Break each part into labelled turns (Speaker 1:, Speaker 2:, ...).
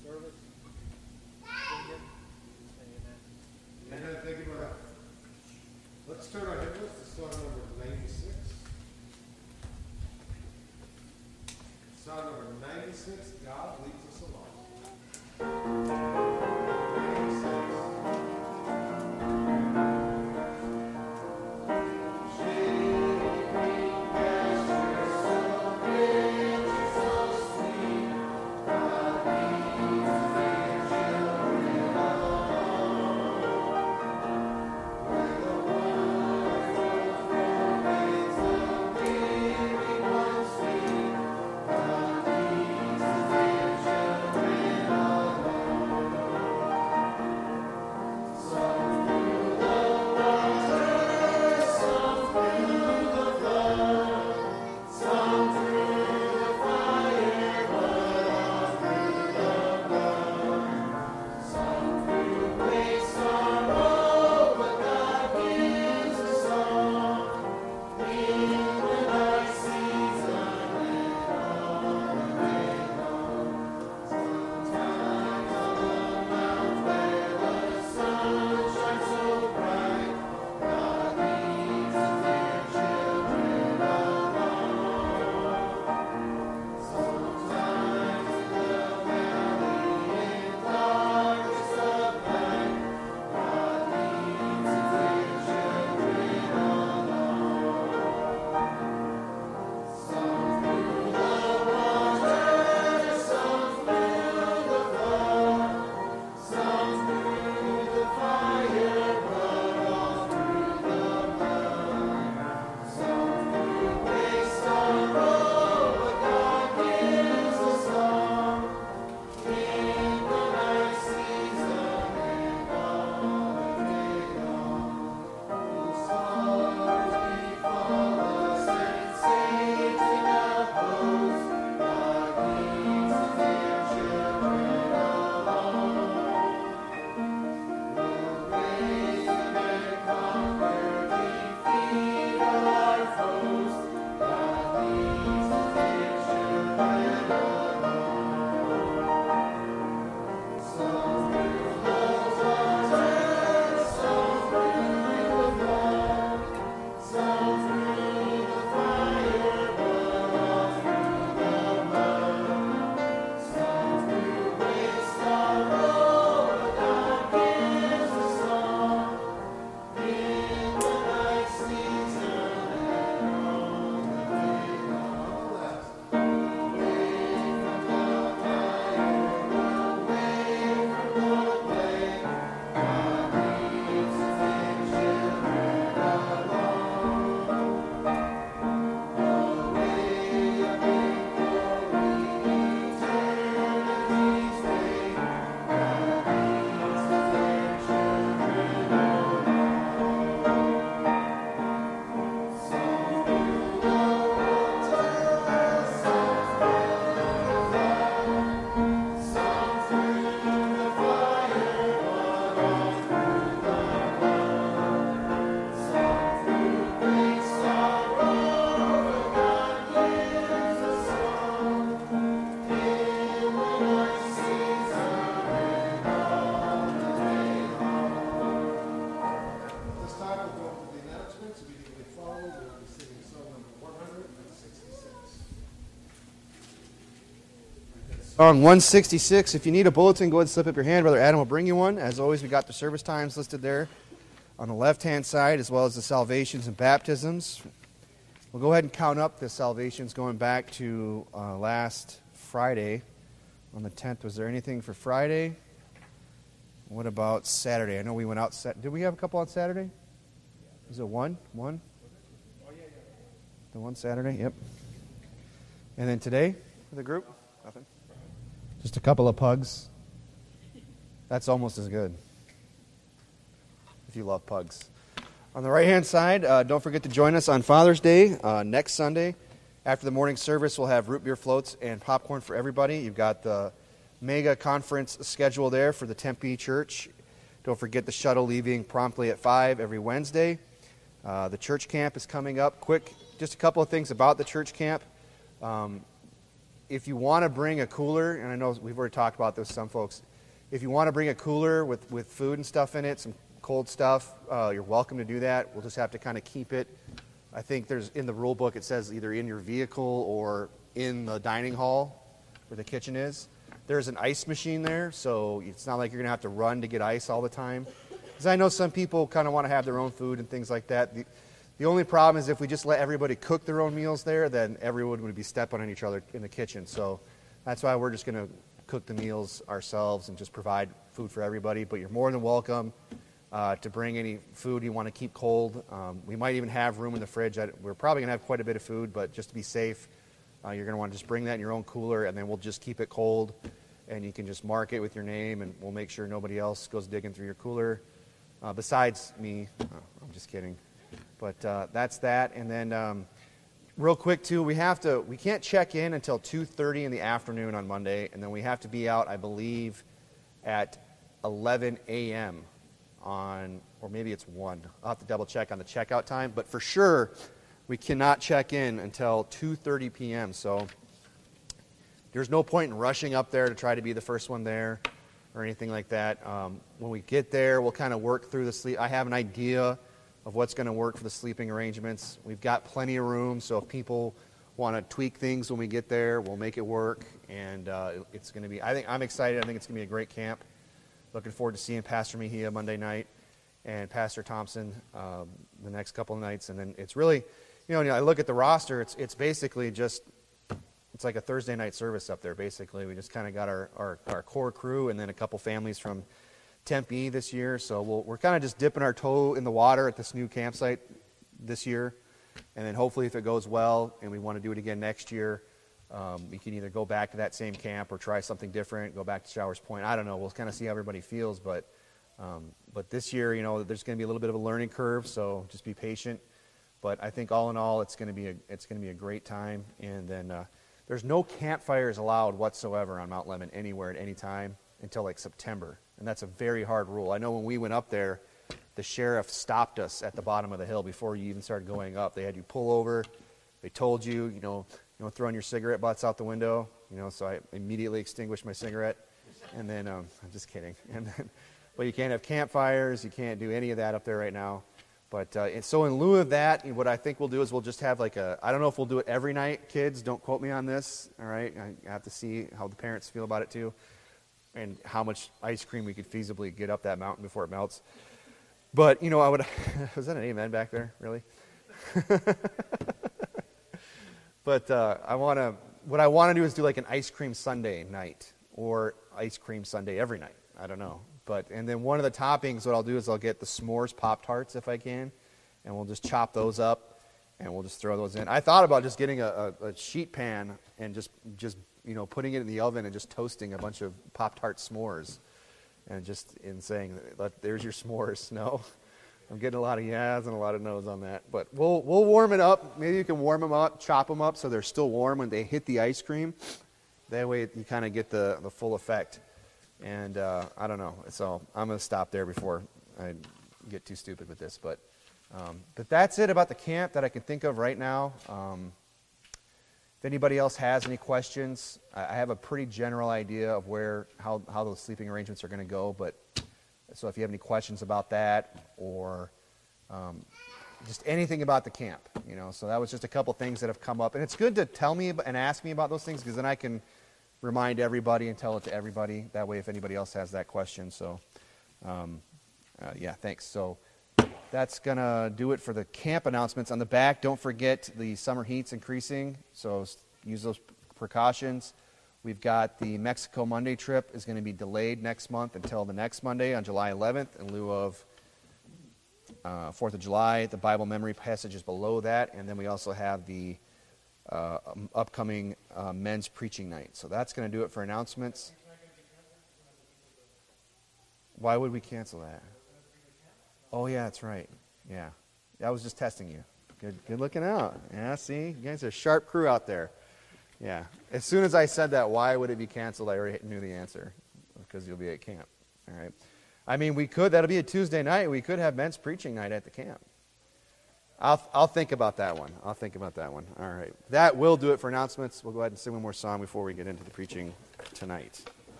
Speaker 1: service.
Speaker 2: Amen. Thank you, brother. Let's turn our hymn list to song number 96. Song number 96, God Leads Us Along. 96.
Speaker 3: Song 166. If you need a bulletin, go ahead and slip up your hand. Brother Adam will bring you one. As always, we got the service times listed there on the left-hand side, as well as the salvations and baptisms. We'll go ahead and count up the salvations going back to last Friday on the 10th. Was there anything for Friday? What about Saturday? I know we went out. Did we have a couple on Saturday? Was it one? One? The one Saturday? Yep. And then today for the group? Nothing. Just a couple of pugs. That's almost as good, if you love pugs. On the right-hand side, don't forget to join us on Father's Day next Sunday. After the morning service, we'll have root beer floats and popcorn for everybody. You've got the mega conference schedule there for the Tempe Church. Don't forget the shuttle leaving promptly at 5 every Wednesday. The church camp is coming up. Quick, just a couple of things about the church camp. if you want to bring a cooler, and I know we've already talked about this with some folks, if you want to bring a cooler with food and stuff in it, some cold stuff, you're welcome to do that. We'll just have to kind of keep it. I think there's in the rule book it says either in your vehicle or in the dining hall where the kitchen is. There's an ice machine there, so it's not like you're going to have to run to get ice all the time. Because I know some people kind of want to have their own food and things like that. The only problem is if we just let everybody cook their own meals there, then everyone would be stepping on each other in the kitchen. So that's why we're just going to cook the meals ourselves and just provide food for everybody. But you're more than welcome to bring any food you want to keep cold. We might even have room in the fridge. We're probably going to have quite a bit of food, but just to be safe, you're going to want to just bring that in your own cooler, and then we'll just keep it cold, and you can just mark it with your name, and we'll make sure nobody else goes digging through your cooler besides me. I'm just kidding. But that's that. And then real quick, too, we can't check in until 2:30 in the afternoon on Monday, and then we have to be out, I believe, at 11 a.m. or maybe it's 1. I'll have to double check on the checkout time, but for sure, we cannot check in until 2:30 p.m., so there's no point in rushing up there to try to be the first one there or anything like that. When we get there, we'll kind of work through the sleep. I have an idea of what's going to work for the sleeping arrangements. We've got plenty of room, so if people want to tweak things when we get there, we'll make it work, and it's going to be, I'm excited. I think it's going to be a great camp. Looking forward to seeing Pastor Mejia Monday night and Pastor Thompson the next couple of nights, and then it's really, I look at the roster, it's basically just, it's like a Thursday night service up there, basically. We just kind of got our core crew and then a couple families from Tempe this year, so we're kind of just dipping our toe in the water at this new campsite this year, and then hopefully if it goes well and we want to do it again next year, we can either go back to that same camp or try something different, go back to Showers Point. I don't know. We'll kind of see how everybody feels, but this year, there's going to be a little bit of a learning curve, so just be patient. But I think all in all, it's going to be a great time. And then there's no campfires allowed whatsoever on Mount Lemmon anywhere at any time until like September, and that's a very hard rule. I know when we went up there, the sheriff stopped us at the bottom of the hill before you even started going up. They had you pull over. They told you, throwing your cigarette butts out the window. So I immediately extinguished my cigarette, and then I'm just kidding. But you can't have campfires. You can't do any of that up there right now. But so in lieu of that, what I think we'll do is we'll just have I don't know if we'll do it every night, kids. Don't quote me on this, all right? I have to see how the parents feel about it too, and how much ice cream we could feasibly get up that mountain before it melts. But, I would, was that an amen back there, really? But what I want to do is do like an ice cream sundae night, or ice cream sundae every night. I don't know. And then one of the toppings, what I'll do is I'll get the s'mores Pop-Tarts if I can, and we'll just chop those up, and we'll just throw those in. I thought about just getting a sheet pan and just putting it in the oven and just toasting a bunch of Pop-Tart s'mores, and saying, there's your s'mores. No, I'm getting a lot of yeahs and a lot of no's on that. But we'll warm it up. Maybe you can warm them up, chop them up so they're still warm when they hit the ice cream. That way you kind of get the full effect. And I don't know. So I'm going to stop there before I get too stupid with this. But that's it about the camp that I can think of right now. If anybody else has any questions, I have a pretty general idea of how those sleeping arrangements are going to go. But so if you have any questions about that, or just anything about the camp, so that was just a couple things that have come up. And it's good to tell me and ask me about those things, because then I can remind everybody and tell it to everybody. That way, if anybody else has that question. So, thanks. So that's going to do it for the camp announcements. On the back, don't forget the summer heat's increasing, so use those precautions. We've got the Mexico Monday trip is going to be delayed next month until the next Monday on July 11th in lieu of 4th of July. The Bible memory passage is below that, and then we also have the upcoming men's preaching night. So that's going to do it for announcements. Why would we cancel that? Oh, yeah, that's right. Yeah. I was just testing you. Good looking out. Yeah, see? You guys are a sharp crew out there. Yeah. As soon as I said that, why would it be canceled, I already knew the answer. Because you'll be at camp. All right. I mean, that'll be a Tuesday night. We could have men's preaching night at the camp. I'll think about that one. I'll think about that one. All right. That will do it for announcements. We'll go ahead and sing one more song before we get into the preaching tonight.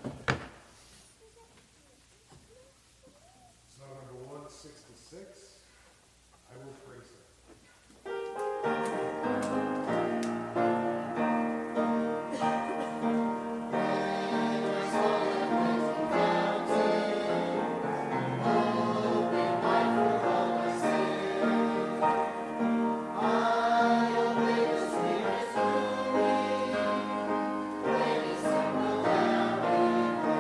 Speaker 2: Song number 166, I Will Praise Him.
Speaker 1: When he said, "Well,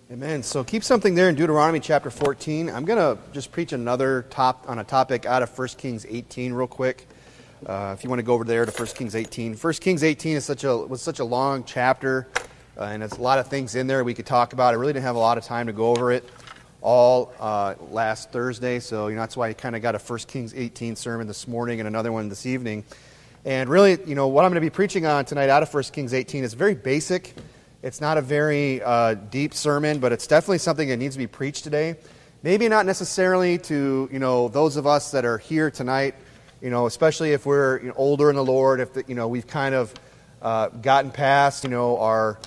Speaker 3: Amen. So keep something there in Deuteronomy chapter 14. I'm going to just preach on a topic out of 1 Kings 18 real quick. If you want to go over there to 1 Kings 18. 1 Kings 18 was such a long chapter, and there's a lot of things in there we could talk about. I really didn't have a lot of time to go over it all last Thursday, so that's why I kind of got a 1 Kings 18 sermon this morning and another one this evening. And really, what I'm going to be preaching on tonight out of 1 Kings 18 is very basic. It's not a very deep sermon, but it's definitely something that needs to be preached today. Maybe not necessarily to those of us that are here tonight, especially if we're older in the Lord, if we've kind of gotten past our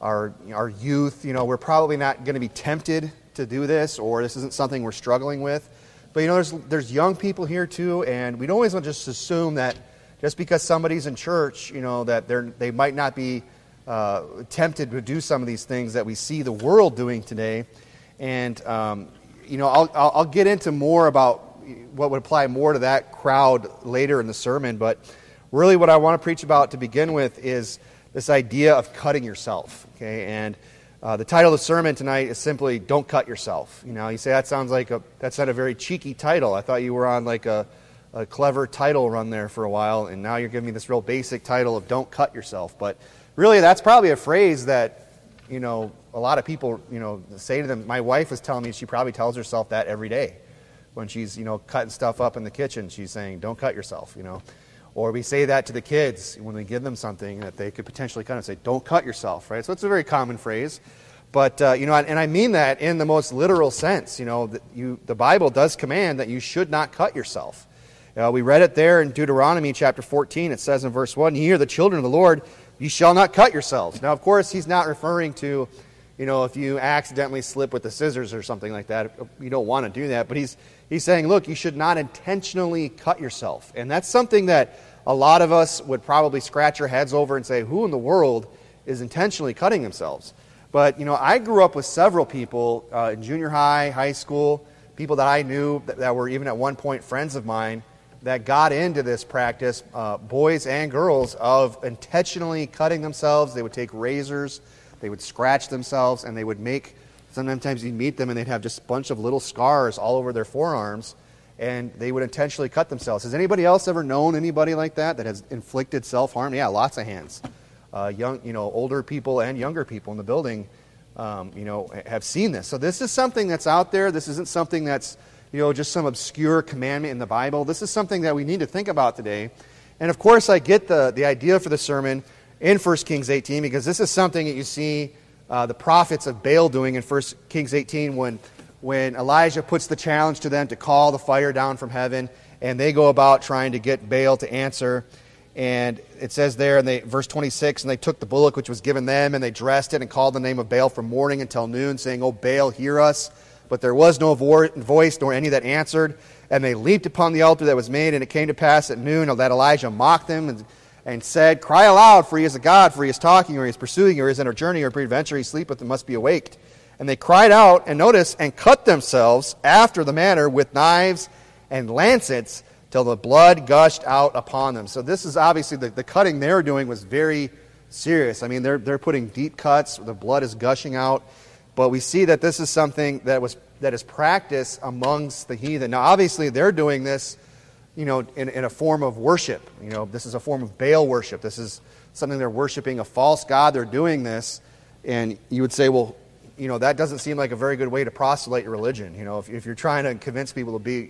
Speaker 3: youth. We're probably not going to be tempted to do this, or this isn't something we're struggling with. But there's young people here too, and we don't always want to just assume that just because somebody's in church, that they might not be tempted to do some of these things that we see the world doing today. And I'll get into more about what would apply more to that crowd later in the sermon, but really what I want to preach about to begin with is this idea of cutting yourself. Okay, and the title of the sermon tonight is simply "Don't Cut Yourself." You say that's not a very cheeky title. I thought you were on like a clever title run there for a while, and now you're giving me this real basic title of "Don't Cut Yourself." But really, that's probably a phrase that, a lot of people, say to them. My wife was telling me she probably tells herself that every day when she's, cutting stuff up in the kitchen. She's saying, don't cut yourself, Or we say that to the kids when we give them something that they could potentially kind of say, don't cut yourself, right? So it's a very common phrase. But, and I mean that in the most literal sense. The Bible does command that you should not cut yourself. We read it there in Deuteronomy chapter 14. It says in verse 1, "Ye are the children of the Lord, you shall not cut yourselves." Now, of course, he's not referring to, if you accidentally slip with the scissors or something like that. You don't want to do that. But he's saying, look, you should not intentionally cut yourself. And that's something that a lot of us would probably scratch our heads over and say, who in the world is intentionally cutting themselves? But, I grew up with several people in junior high, high school, people that I knew that were even at one point friends of mine, that got into this practice, boys and girls, of intentionally cutting themselves. They would take razors, they would scratch themselves, and they would sometimes you'd meet them and they'd have just a bunch of little scars all over their forearms, and they would intentionally cut themselves. Has anybody else ever known anybody like that has inflicted self-harm? Yeah, lots of hands. Older people and younger people in the building, have seen this. So this is something that's out there. This isn't something that's just some obscure commandment in the Bible. This is something that we need to think about today. And of course, I get the idea for the sermon in 1 Kings 18, because this is something that you see the prophets of Baal doing in 1 Kings 18 when Elijah puts the challenge to them to call the fire down from heaven, and they go about trying to get Baal to answer. And it says there in verse 26, "And they took the bullock which was given them, and they dressed it and called the name of Baal from morning until noon, saying, O Baal, hear us. But there was no voice, nor any that answered. And they leaped upon the altar that was made, and it came to pass at noon that Elijah mocked them and said, Cry aloud, for he is a god, for he is talking, or he is pursuing, or he is in a journey, or peradventure he sleepeth and must be awaked. And they cried out, and notice, and cut themselves after the manner with knives and lancets, till the blood gushed out upon them." So this is obviously, the cutting they're doing was very serious. I mean, they're putting deep cuts, the blood is gushing out. But we see that this is something that is practiced amongst the heathen. Now, obviously, they're doing this, in a form of worship. This is a form of Baal worship. This is something they're worshiping, a false god. They're doing this, and you would say, well, that doesn't seem like a very good way to proselyte your religion. If you're trying to convince people to be,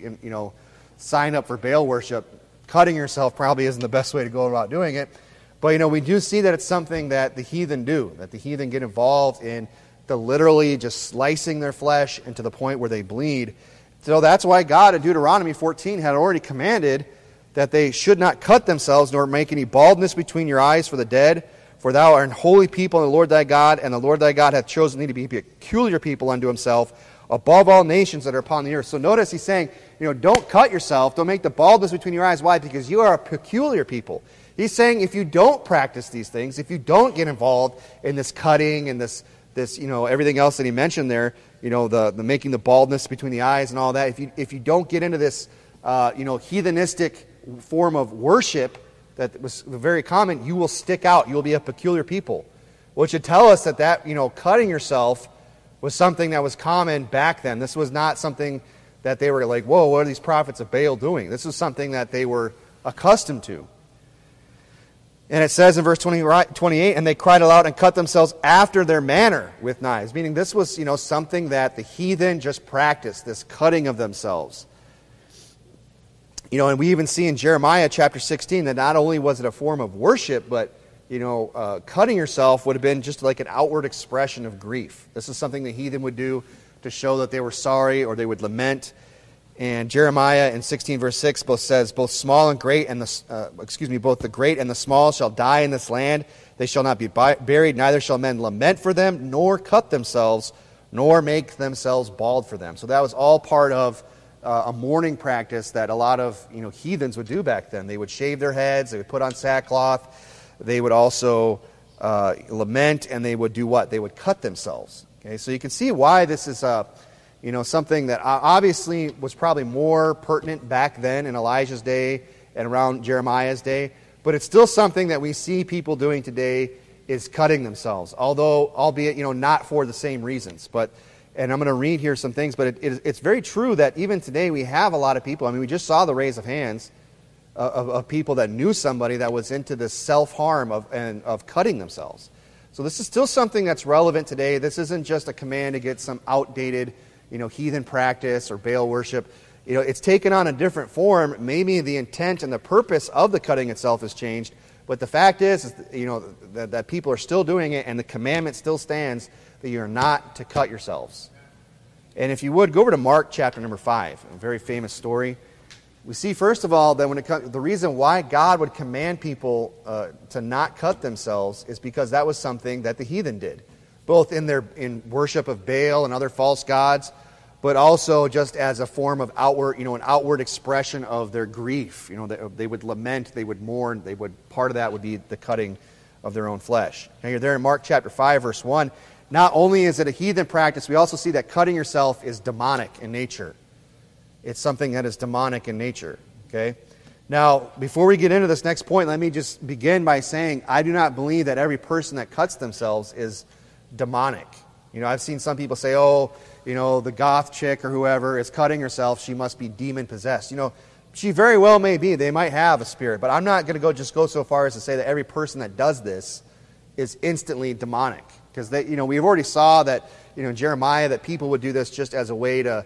Speaker 3: sign up for Baal worship, cutting yourself probably isn't the best way to go about doing it. But, we do see that it's something that the heathen do, that the heathen get involved in, the literally just slicing their flesh and to the point where they bleed. So that's why God in Deuteronomy 14 had already commanded that they should not cut themselves, nor make any baldness between your eyes for the dead. For thou art an holy people in the Lord thy God, and the Lord thy God hath chosen thee to be a peculiar people unto himself, above all nations that are upon the earth. So notice he's saying, don't cut yourself, don't make the baldness between your eyes. Why? Because you are a peculiar people. He's saying if you don't practice these things, if you don't get involved in this cutting and this everything else that he mentioned there, the making the baldness between the eyes and all that, if you don't get into this, heathenistic form of worship that was very common, you will stick out. You will be a peculiar people, which should tell us that cutting yourself was something that was common back then. This was not something that they were like, whoa, what are these prophets of Baal doing? This was something that they were accustomed to. And it says in verse 28, and they cried aloud and cut themselves after their manner with knives. Meaning this was, something that the heathen just practiced, this cutting of themselves. And we even see in Jeremiah chapter 16 that not only was it a form of worship, but, cutting yourself would have been just like an outward expression of grief. This is something the heathen would do to show that they were sorry or they would lament. And Jeremiah in 16 verse 6 both says, both the great and the small shall die in this land. They shall not be buried, neither shall men lament for them, nor cut themselves, nor make themselves bald for them. So that was all part of a mourning practice that a lot of heathens would do back then. They would shave their heads, they would put on sackcloth, they would also lament, and they would do what? They would cut themselves. Okay, so you can see why this is something that obviously was probably more pertinent back then in Elijah's day and around Jeremiah's day, but it's still something that we see people doing today is cutting themselves, albeit not for the same reasons. And I'm going to read here some things, but it's very true that even today we have a lot of people. I mean, we just saw the raise of hands of people that knew somebody that was into this self-harm of cutting themselves. So this is still something that's relevant today. This isn't just a command to get some outdated heathen practice or Baal worship. It's taken on a different form. Maybe the intent and the purpose of the cutting itself has changed, but the fact is that people are still doing it, and the commandment still stands that you are not to cut yourselves. And if you would, go over to Mark chapter number 5, a very famous story. We see, first of all, that the reason why God would command people to not cut themselves is because that was something that the heathen did, both in worship of Baal and other false gods, but also just as a form of outward, an outward expression of their grief. They would lament, they would mourn, part of that would be the cutting of their own flesh. Now you're there in Mark chapter 5, verse 1. Not only is it a heathen practice, we also see that cutting yourself is demonic in nature. It's something that is demonic in nature. Okay? Now, before we get into this next point, let me just begin by saying I do not believe that every person that cuts themselves is demonic. I've seen some people say, the goth chick or whoever is cutting herself, she must be demon-possessed. She very well may be. They might have a spirit. But I'm not going to go so far as to say that every person that does this is instantly demonic. Because we've already saw that in Jeremiah that people would do this just as a way to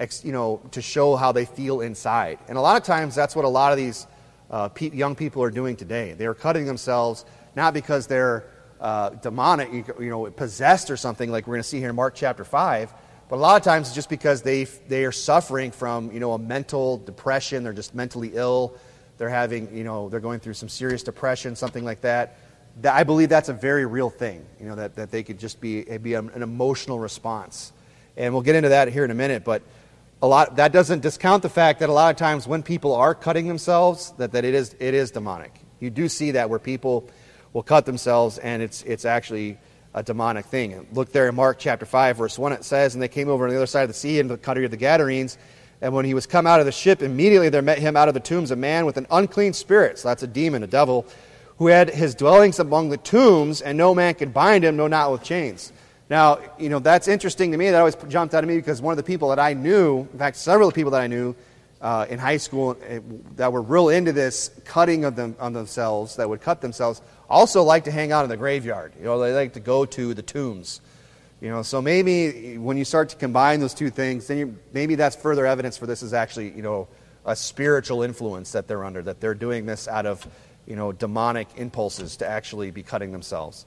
Speaker 3: show how they feel inside. And a lot of times that's what a lot of these young people are doing today. They're cutting themselves not because they're demonic, possessed or something like we're going to see here in Mark chapter 5, but a lot of times it's just because they are suffering from a mental depression. They're just mentally ill. They're having they're going through some serious depression, something like that. I believe that's a very real thing. That they could just be an emotional response, and we'll get into that here in a minute. But that doesn't discount the fact that a lot of times when people are cutting themselves, that it is demonic. You do see that where people will cut themselves, and it's actually a demonic thing. And look there in Mark chapter 5, verse 1, it says, and they came over on the other side of the sea into the country of the Gadarenes, and when he was come out of the ship, immediately there met him out of the tombs a man with an unclean spirit, so that's a demon, a devil, who had his dwellings among the tombs, and no man could bind him, no, not with chains. Now, that's interesting to me. That always jumped out at me because one of the people that I knew, in fact, several of the people that I knew in high school that were real into this cutting of themselves, that would cut themselves, also like to hang out in the graveyard. They like to go to the tombs. So maybe when you start to combine those two things, then maybe that's further evidence for this is actually, a spiritual influence that they're under, that they're doing this out of, demonic impulses to actually be cutting themselves.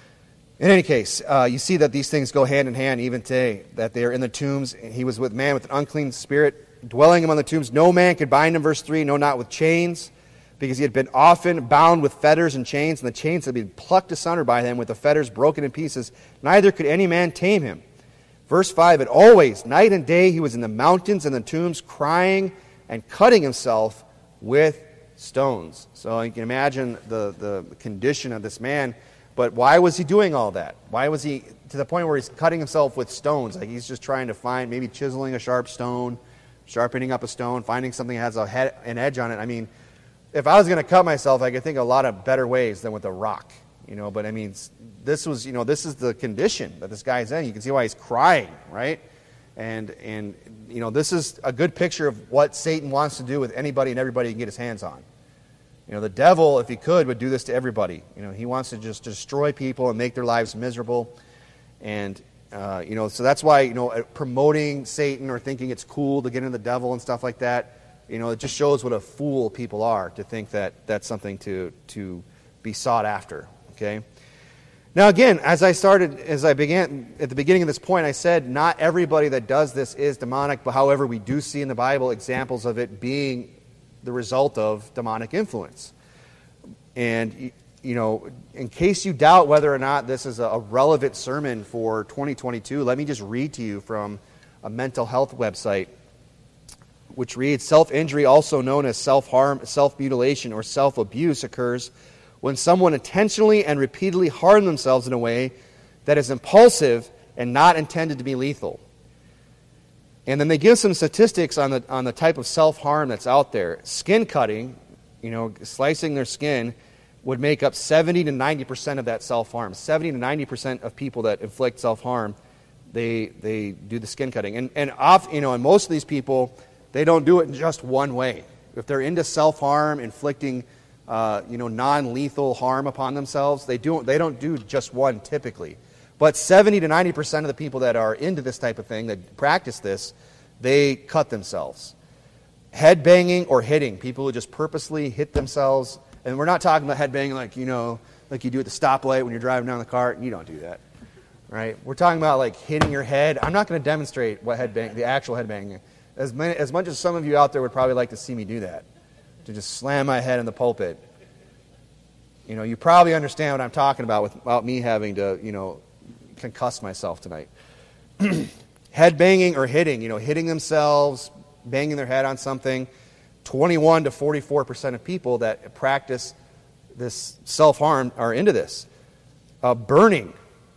Speaker 3: In any case, you see that these things go hand in hand even today, that they are in the tombs. He was with man with an unclean spirit, dwelling among the tombs. No man could bind him, verse 3, no, not with chains, because he had been often bound with fetters and chains, and the chains had been plucked asunder by him, with the fetters broken in pieces. Neither could any man tame him. Verse 5, and always, night and day, he was in the mountains and the tombs, crying and cutting himself with stones. So you can imagine the condition of this man. But why was he doing all that? Why was he to the point where he's cutting himself with stones? Like he's just trying to find, maybe chiseling a sharp stone, sharpening up a stone, finding something that has an edge on it. I mean, if I was going to cut myself, I could think of a lot of better ways than with a rock. But I mean, this is the condition that this guy's in. You can see why he's crying, right? And this is a good picture of what Satan wants to do with anybody and everybody he can get his hands on. The devil, if he could, would do this to everybody. He wants to just destroy people and make their lives miserable. And, so that's why, promoting Satan or thinking it's cool to get into the devil and stuff like that, it just shows what a fool people are to think that that's something to be sought after, okay? Now again, as I began at the beginning of this point, I said not everybody that does this is demonic, but however, we do see in the Bible examples of it being the result of demonic influence. And, in case you doubt whether or not this is a relevant sermon for 2022, let me just read to you from a mental health website, which reads, self-injury, also known as self-harm, self-mutilation, or self-abuse, occurs when someone intentionally and repeatedly harm themselves in a way that is impulsive and not intended to be lethal. And then they give some statistics on the type of self-harm that's out there. Skin cutting, slicing their skin, would make up 70 to 90% of that self-harm. 70 to 90% of people that inflict self-harm, they do the skin cutting. And most of these people, they don't do it in just one way. If they're into self-harm, inflicting non-lethal harm upon themselves, they don't do just one typically. But 70 to 90% of the people that are into this type of thing, that practice this, they cut themselves. Head banging or hitting, people who just purposely hit themselves. And we're not talking about head banging like you do at the stoplight when you're driving down the cart. You don't do that, right? We're talking about like hitting your head. I'm not going to demonstrate the actual head banging. As much as some of you out there would probably like to see me do that, to just slam my head in the pulpit. You probably understand what I'm talking about without me having to, concuss myself tonight. Head banging or hitting, hitting themselves, banging their head on something. 21 to 44% of people that practice this self-harm are into this. Burning,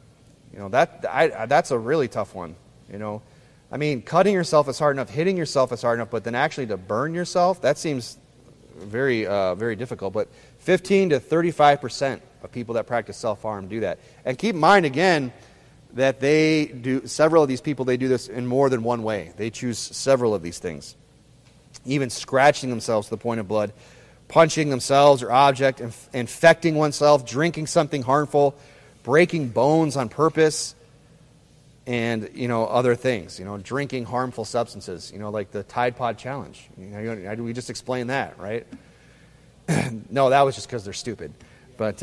Speaker 3: that's a really tough one. I mean, cutting yourself is hard enough, hitting yourself is hard enough, but then actually to burn yourself, that seems very, very difficult. But 15 to 35% of people that practice self-harm do that. And keep in mind, again, that several of these people, they do this in more than one way. They choose several of these things. Even scratching themselves to the point of blood, punching themselves or object, infecting oneself, drinking something harmful, breaking bones on purpose, and other things. Drinking harmful substances. Like the Tide Pod Challenge. We just explained that, right? No, that was just because they're stupid. But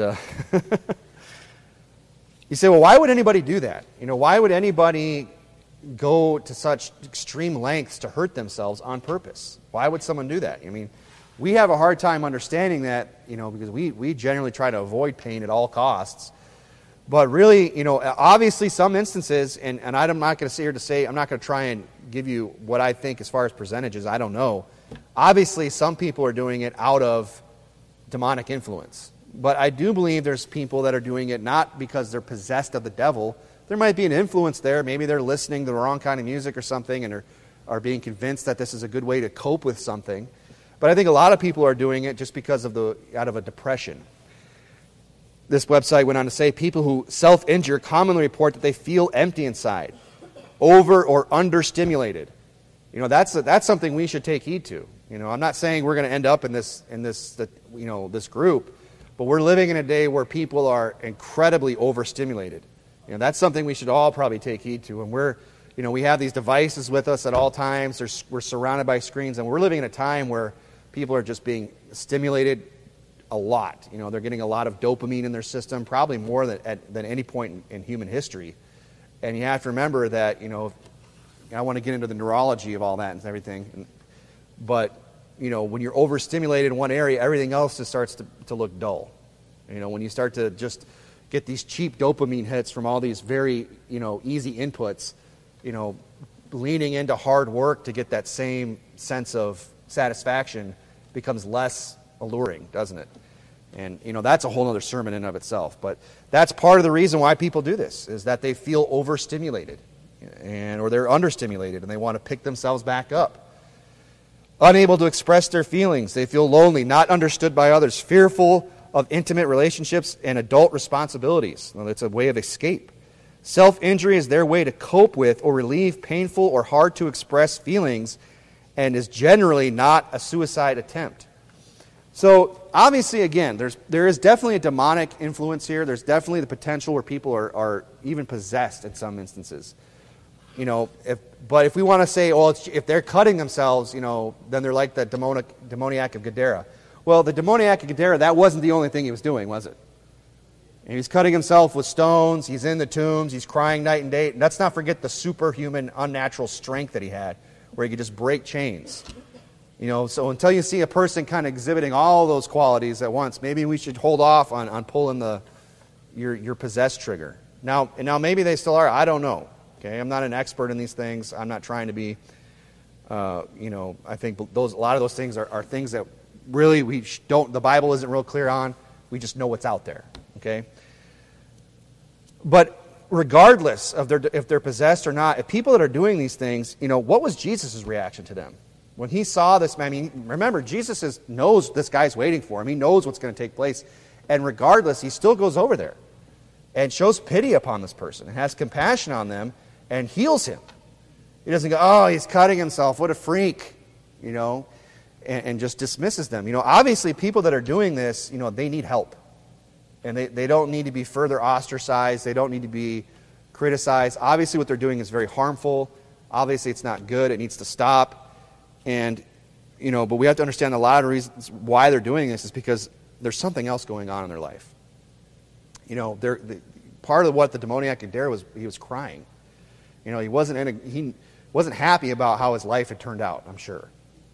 Speaker 3: you say, well, why would anybody do that? Why would anybody go to such extreme lengths to hurt themselves on purpose? Why would someone do that? I mean, we have a hard time understanding that, because we generally try to avoid pain at all costs. But really, obviously some instances, and I'm not going to sit here to say, I'm not going to try and give you what I think as far as percentages, I don't know. Obviously, some people are doing it out of demonic influence. But I do believe there's people that are doing it not because they're possessed of the devil. There might be an influence there. Maybe they're listening to the wrong kind of music or something and are being convinced that this is a good way to cope with something. But I think a lot of people are doing it just because out of a depression. This website went on to say people who self-injure commonly report that they feel empty inside, over or understimulated. That's something we should take heed to. I'm not saying we're going to end up in this group, but we're living in a day where people are incredibly overstimulated. That's something we should all probably take heed to. And we have these devices with us at all times. We're surrounded by screens, and we're living in a time where people are just being stimulated a lot. They're getting a lot of dopamine in their system, probably more than any point in human history. And you have to remember that, I want to get into the neurology of all that and everything. But, when you're overstimulated in one area, everything else just starts to look dull. When you start to just get these cheap dopamine hits from all these very, easy inputs, leaning into hard work to get that same sense of satisfaction becomes less alluring, doesn't it? And, that's a whole other sermon in and of itself. But that's part of the reason why people do this, is that they feel overstimulated or they're understimulated and they want to pick themselves back up. Unable to express their feelings. They feel lonely, not understood by others, fearful of intimate relationships and adult responsibilities. Well, it's a way of escape. Self-injury is their way to cope with or relieve painful or hard to express feelings and is generally not a suicide attempt. So obviously, again, there is definitely a demonic influence here. There's definitely the potential where people are even possessed in some instances. But if we want to say, if they're cutting themselves, then they're like the demoniac of Gadara. Well, the demoniac of Gadara, that wasn't the only thing he was doing, was it? And he's cutting himself with stones. He's in the tombs. He's crying night and day. Let's not forget the superhuman, unnatural strength that he had, where he could just break chains. So until you see a person kind of exhibiting all those qualities at once, maybe we should hold off on pulling your possessed trigger. Now maybe they still are. I don't know. Okay, I'm not an expert in these things. I'm not trying to be. I think a lot of those things are things that really we don't. The Bible isn't real clear on. We just know what's out there. Okay. But regardless of if they're possessed or not, if people that are doing these things, what was Jesus' reaction to them? When he saw this man, remember, Jesus knows this guy's waiting for him. He knows what's going to take place. And regardless, he still goes over there and shows pity upon this person and has compassion on them and heals him. He doesn't go, oh, he's cutting himself, what a freak, and just dismisses them. Obviously, people that are doing this, they need help. And they don't need to be further ostracized. They don't need to be criticized. Obviously, what they're doing is very harmful. Obviously, it's not good. It needs to stop. And, but we have to understand a lot of reasons why they're doing this is because there's something else going on in their life. Part of what the demoniac in Gadara was, he was crying. He wasn't happy about how his life had turned out, I'm sure.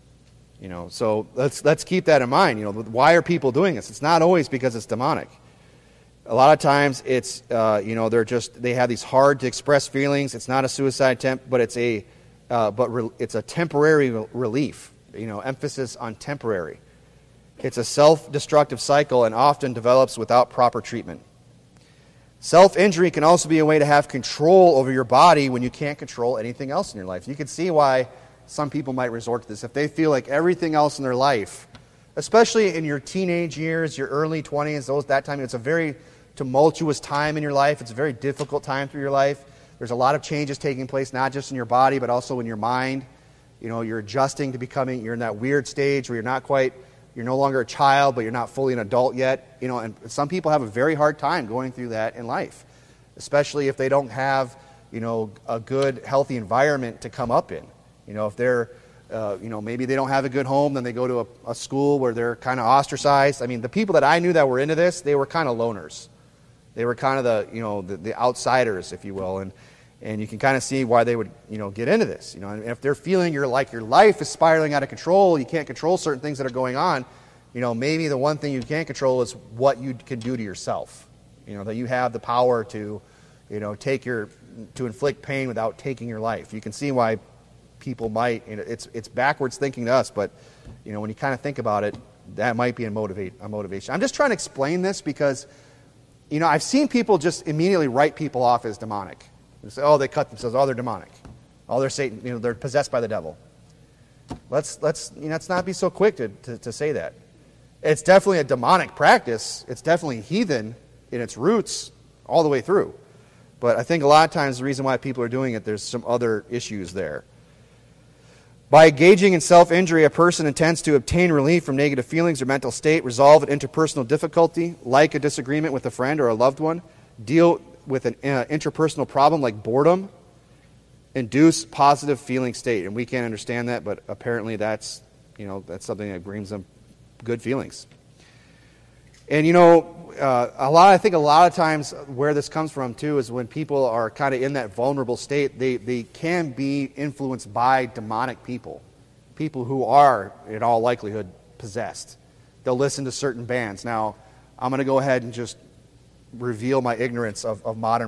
Speaker 3: So let's keep that in mind. Why are people doing this? It's not always because it's demonic. A lot of times it's, they have these hard to express feelings. It's not a suicide attempt, but it's a temporary relief. Emphasis on temporary. It's a self-destructive cycle and often develops without proper treatment. Self-injury can also be a way to have control over your body when you can't control anything else in your life. You can see why some people might resort to this. If they feel like everything else in their life, especially in your teenage years, your early 20s, that time, it's a very tumultuous time in your life. It's a very difficult time through your life. There's a lot of changes taking place, not just in your body, but also in your mind. You're adjusting to you're in that weird stage where you're no longer a child, but you're not fully an adult yet. And some people have a very hard time going through that in life, especially if they don't have, a good, healthy environment to come up in. If they're, maybe they don't have a good home, then they go to a school where they're kind of ostracized. The people that I knew that were into this, they were kind of loners. They were kind of the outsiders, if you will, and you can kind of see why they would, get into this. And if they're feeling your life is spiraling out of control, you can't control certain things that are going on, maybe the one thing you can't control is what you can do to yourself. That you have the power to, to inflict pain without taking your life. You can see why people might, it's backwards thinking to us, but, when you kind of think about it, that might be a motivation. I'm just trying to explain this because, I've seen people just immediately write people off as demonic. They say, oh, they cut themselves. Oh, they're demonic. Oh, they're Satan. They're possessed by the devil. Let's not be so quick to say that. It's definitely a demonic practice. It's definitely heathen in its roots all the way through. But I think a lot of times the reason why people are doing it, there's some other issues there. By engaging in self-injury, a person intends to obtain relief from negative feelings or mental state, resolve an interpersonal difficulty, like a disagreement with a friend or a loved one, deal with an interpersonal problem like boredom, induce positive feeling state. And we can't understand that, but apparently that's something that brings them good feelings. And I think a lot of times where this comes from too is when people are kind of in that vulnerable state, they can be influenced by demonic people who are in all likelihood possessed. They'll listen to certain bands. Now, I'm going to go ahead and just reveal my ignorance of modern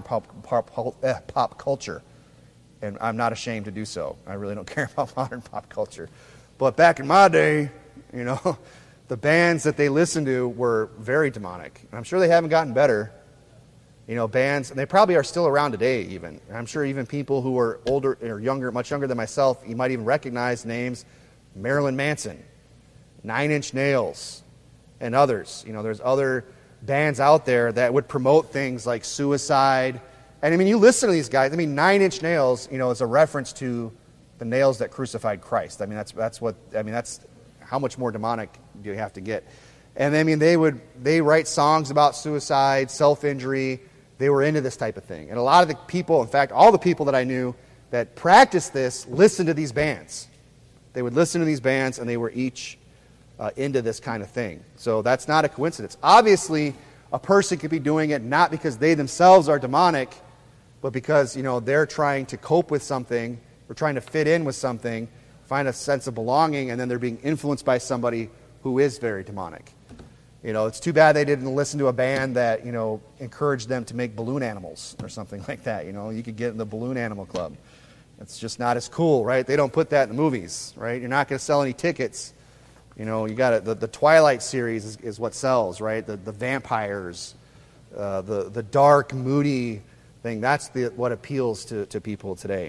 Speaker 3: pop culture, and I'm not ashamed to do so. I really don't care about modern pop culture. But back in my day, the bands that they listened to were very demonic. And I'm sure they haven't gotten better. Bands, and they probably are still around today even. And I'm sure even people who are older or younger, much younger than myself, you might even recognize names: Marilyn Manson, 9 Inch Nails, and others. There's other bands out there that would promote things like suicide. And I mean, you listen to these guys. I mean, 9 Inch Nails, is a reference to the nails that crucified Christ. I mean, that's how much more demonic do you have to get? And I mean, they write songs about suicide, self-injury. They were into this type of thing. And a lot of the people, in fact, all the people that I knew that practiced this, listened to these bands. They would listen to these bands, and they were each into this kind of thing. So that's not a coincidence. Obviously, a person could be doing it not because they themselves are demonic, but because, they're trying to cope with something, or trying to fit in with something, find a sense of belonging, and then they're being influenced by somebody who is very demonic. It's too bad they didn't listen to a band that, encouraged them to make balloon animals or something like that. You could get in the balloon animal club. It's just not as cool, right? They don't put that in the movies, right? You're not going to sell any tickets. You got the Twilight series is what sells, right? The vampires, the dark, moody thing. That's what appeals to people today.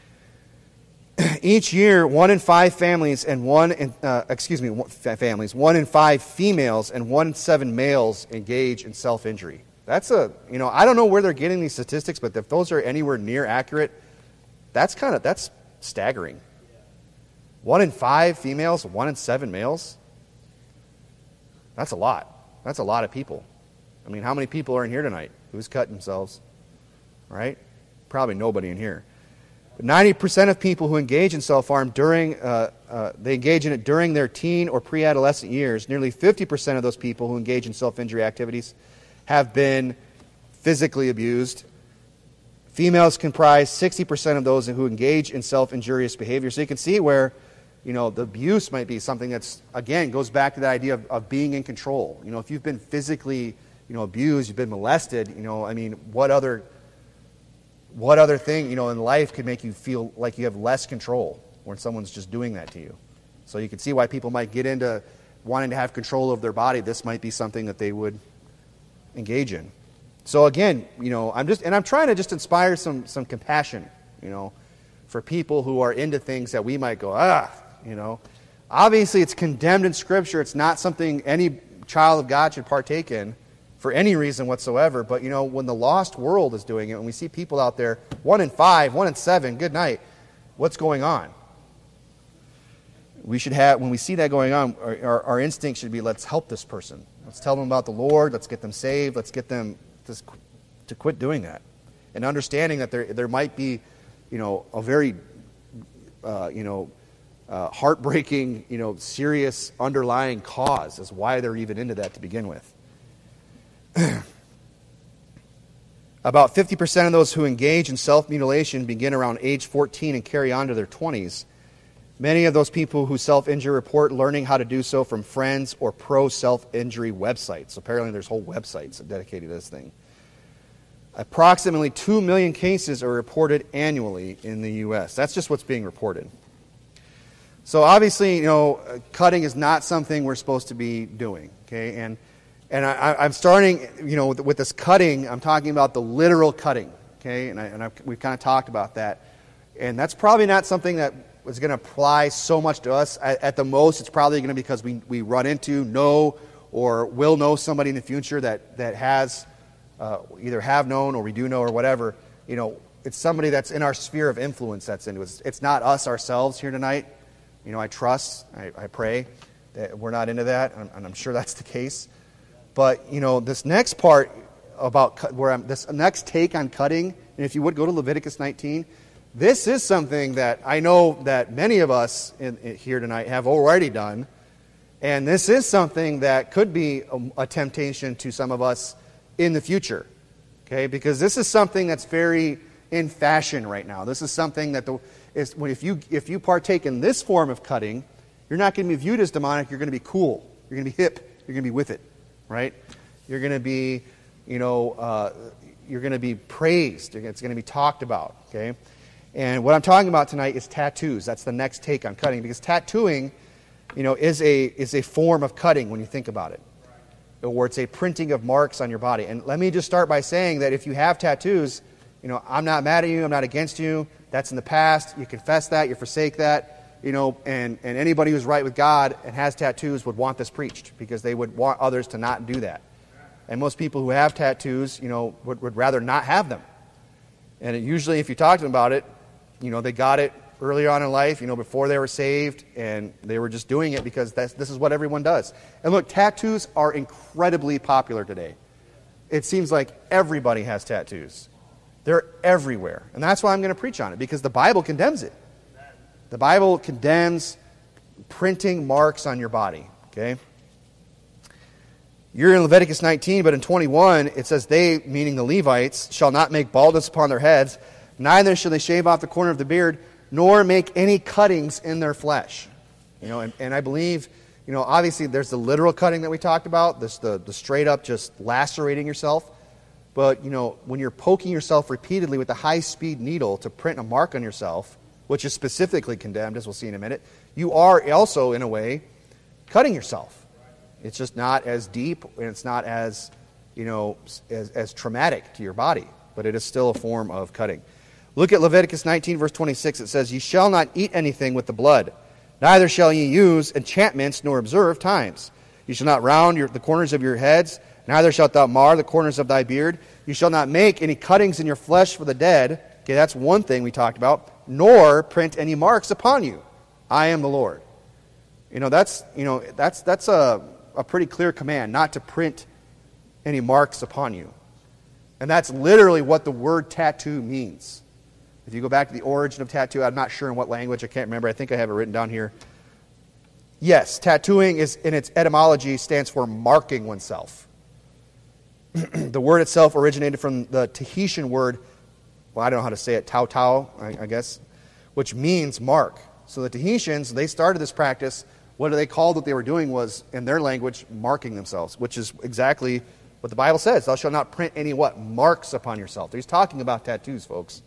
Speaker 3: Each year, 1 in 5 families and 1 in 5 females and 1 in 7 males engage in self-injury. That's I don't know where they're getting these statistics, but if those are anywhere near accurate, that's staggering. 1 in 5 females, 1 in 7 males. That's a lot. That's a lot of people. I mean, how many people are in here tonight? Who's cut themselves? Right? Probably nobody in here. But 90% of people who engage in self-harm they engage in it during their teen or pre-adolescent years. Nearly 50% of those people who engage in self-injury activities have been physically abused. Females comprise 60% of those who engage in self-injurious behavior. So you can see where, the abuse might be something that's, again, goes back to the idea of being in control. If you've been physically, abused, you've been molested, what other thing, in life could make you feel like you have less control when someone's just doing that to you? So you can see why people might get into wanting to have control of their body. This might be something that they would engage in. So again, I'm trying to just inspire some compassion, for people who are into things that we might go, Obviously, it's condemned in Scripture. It's not something any child of God should partake in for any reason whatsoever. But, when the lost world is doing it, when we see people out there, 1 in 5, 1 in 7, good night, what's going on? When we see that going on, our instinct should be, let's help this person. Let's tell them about the Lord. Let's get them saved. Let's get them to quit doing that. And understanding that there might be, a very, heartbreaking, serious underlying cause as why they're even into that to begin with. About 50% of those who engage in self-mutilation begin around age 14 and carry on to their 20s. Many of those people who self-injure report learning how to do so from friends or pro-self-injury websites. Apparently there's whole websites dedicated to this thing. Approximately 2 million cases are reported annually in the U.S. That's just what's being reported. So obviously, cutting is not something we're supposed to be doing, okay? And I'm starting, with this cutting, I'm talking about the literal cutting, okay? And we've kind of talked about that. And that's probably not something that is going to apply so much to us. At the most, it's probably going to be because we run into, know, or will know somebody in the future that has either have known or we do know or whatever. It's somebody that's in our sphere of influence that's into it. It's not us ourselves here tonight. I trust, I pray that we're not into that, and I'm sure that's the case. But, this next part about this next take on cutting, and if you would go to Leviticus 19, this is something that I know that many of us here tonight have already done, and this is something that could be a temptation to some of us in the future, okay? Because this is something that's very in fashion right now. This is something that if you partake in this form of cutting, you're not going to be viewed as demonic. You're going to be cool. You're going to be hip. You're going to be with it, right? You're going to be, you're going to be praised. It's going to be talked about, okay? And what I'm talking about tonight is tattoos. That's the next take on cutting, because tattooing, is a form of cutting when you think about it, or it's a printing of marks on your body. And let me just start by saying that if you have tattoos, I'm not mad at you. I'm not against you. That's in the past. You confess that. You forsake that. and anybody who's right with God and has tattoos would want this preached because they would want others to not do that. And most people who have tattoos, would rather not have them. And usually if you talk to them about it, they got it earlier on in life, before they were saved, and they were just doing it because this is what everyone does. And look, tattoos are incredibly popular today. It seems like everybody has tattoos. They're everywhere. And that's why I'm going to preach on it, because the Bible condemns it. The Bible condemns printing marks on your body, okay? You're in Leviticus 19, but in 21, it says, they, meaning the Levites, shall not make baldness upon their heads, neither shall they shave off the corner of the beard, nor make any cuttings in their flesh. And I believe, obviously there's the literal cutting that we talked about, the straight up just lacerating yourself. But, when you're poking yourself repeatedly with a high-speed needle to print a mark on yourself, which is specifically condemned, as we'll see in a minute, you are also, in a way, cutting yourself. It's just not as deep, and it's not as, as traumatic to your body, but it is still a form of cutting. Look at Leviticus 19, verse 26. It says, "Ye shall not eat anything with the blood, neither shall ye use enchantments nor observe times. You shall not round the corners of your heads, neither shalt thou mar the corners of thy beard. You shall not make any cuttings in your flesh for the dead." Okay, that's one thing we talked about. "Nor print any marks upon you. I am the Lord." That's a pretty clear command, not to print any marks upon you. And that's literally what the word tattoo means. If you go back to the origin of tattoo, I'm not sure in what language, I can't remember. I think I have it written down here. Yes, tattooing is, in its etymology, stands for marking oneself. The word itself originated from the Tahitian word, I don't know how to say it, tau, I guess, which means mark. So the Tahitians, they started this practice. What they called what they were doing was, in their language, marking themselves, which is exactly what the Bible says. Thou shalt not print any what? Marks upon yourself. He's talking about tattoos, folks.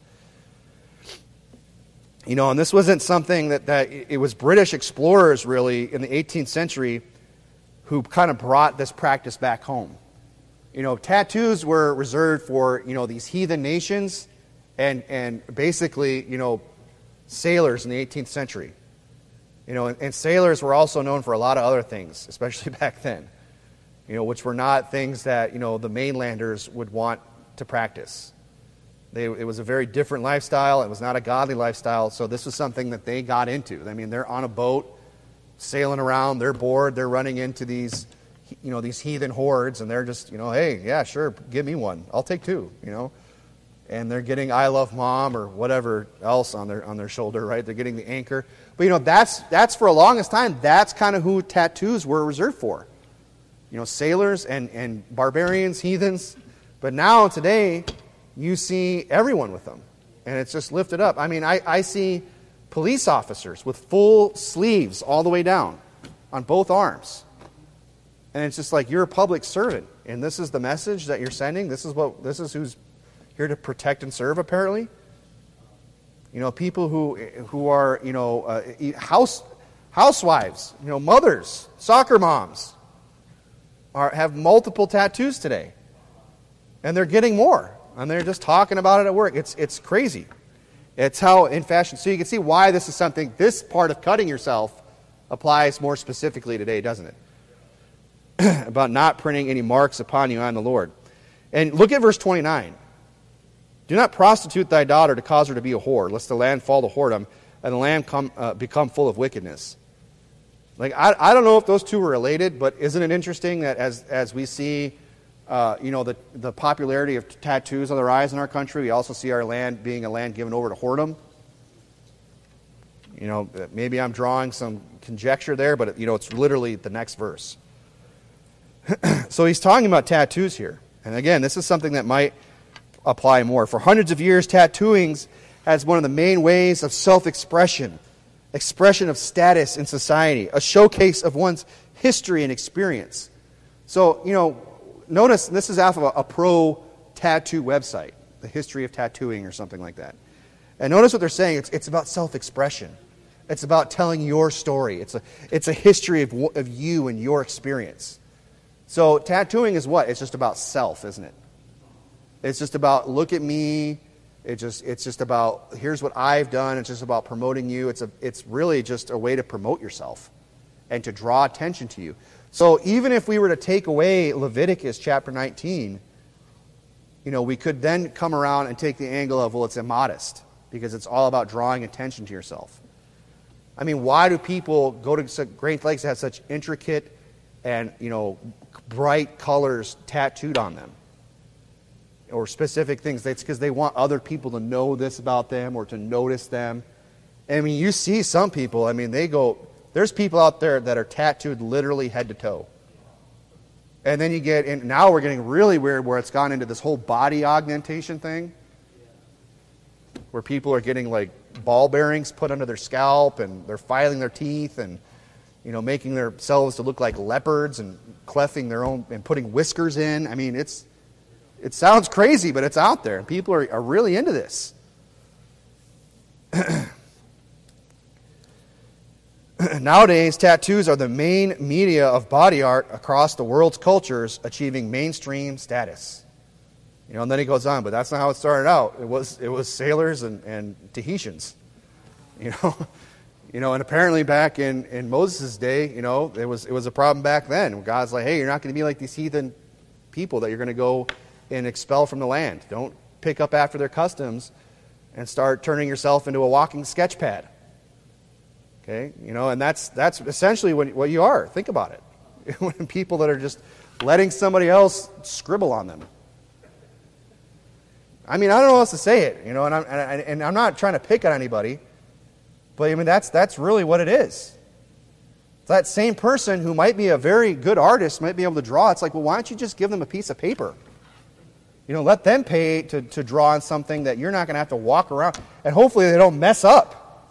Speaker 3: And this wasn't something that it was British explorers, really, in the 18th century who kind of brought this practice back home. Tattoos were reserved for, these heathen nations and basically, sailors in the 18th century. And sailors were also known for a lot of other things, especially back then, which were not things that, the mainlanders would want to practice. It was a very different lifestyle. It was not a godly lifestyle, so this was something that they got into. I mean, they're on a boat, sailing around, they're bored, they're running into these, these heathen hordes, and they're just, hey, yeah, sure, give me one. I'll take two, And they're getting "I love mom" or whatever else on their shoulder, right? They're getting the anchor. But that's for the longest time, that's kind of who tattoos were reserved for. Sailors and barbarians, heathens. But now, today, you see everyone with them. And it's just lifted up. I mean, I see police officers with full sleeves all the way down on both arms. And it's just like, you're a public servant. And this is the message that you're sending. This is who's here to protect and serve, apparently. People who are, housewives, mothers, soccer moms, have multiple tattoos today. And they're getting more. And they're just talking about it at work. It's crazy. It's how in fashion. So you can see why this part of cutting yourself applies more specifically today, doesn't it? About not printing any marks upon you, I am the Lord. And look at verse 29. "Do not prostitute thy daughter to cause her to be a whore, lest the land fall to whoredom, and the land become full of wickedness." Like, I don't know if those two are related, but isn't it interesting that as we see the popularity of tattoos on the rise in our country, we also see our land being a land given over to whoredom? Maybe I'm drawing some conjecture there, but it's literally the next verse. So he's talking about tattoos here. And again, this is something that might apply more. For hundreds of years, tattooing as one of the main ways of self-expression, expression of status in society, a showcase of one's history and experience. So, notice this is off of a pro-tattoo website, the history of tattooing or something like that. And notice what they're saying. It's about self-expression. It's about telling your story. It's a history of you and your experience. So tattooing is what? It's just about self, isn't it? It's just about, look at me, It's just about, here's what I've done. It's just about promoting you. It's really just a way to promote yourself and to draw attention to you. So even if we were to take away Leviticus chapter 19, we could then come around and take the angle of, well, it's immodest because it's all about drawing attention to yourself. I mean, why do people go to great lengths that have such intricate and, bright colors tattooed on them? Or specific things? It's because they want other people to know this about them or to notice them. I mean, you see some people, there's people out there that are tattooed literally head to toe. And then now we're getting really weird where it's gone into this whole body augmentation thing, where people are getting like ball bearings put under their scalp and they're filing their teeth and, making themselves to look like leopards and cleffing their own and putting whiskers in. I mean, it sounds crazy, but it's out there, and people are really into this. Nowadays, tattoos are the main media of body art across the world's cultures, achieving mainstream status. And then he goes on, but that's not how it started out. It was sailors and Tahitians. And apparently back in Moses' day, it was a problem back then. God's like, hey, you're not going to be like these heathen people that you're going to go and expel from the land. Don't pick up after their customs and start turning yourself into a walking sketch pad. Okay? And that's essentially what you are. Think about it. When people that are just letting somebody else scribble on them. I mean, I don't know how else to say it, and I'm not trying to pick on anybody, but that's really what it is. That same person who might be a very good artist, might be able to draw, it's like, well, why don't you just give them a piece of paper? Let them pay to draw on something that you're not going to have to walk around. And hopefully they don't mess up.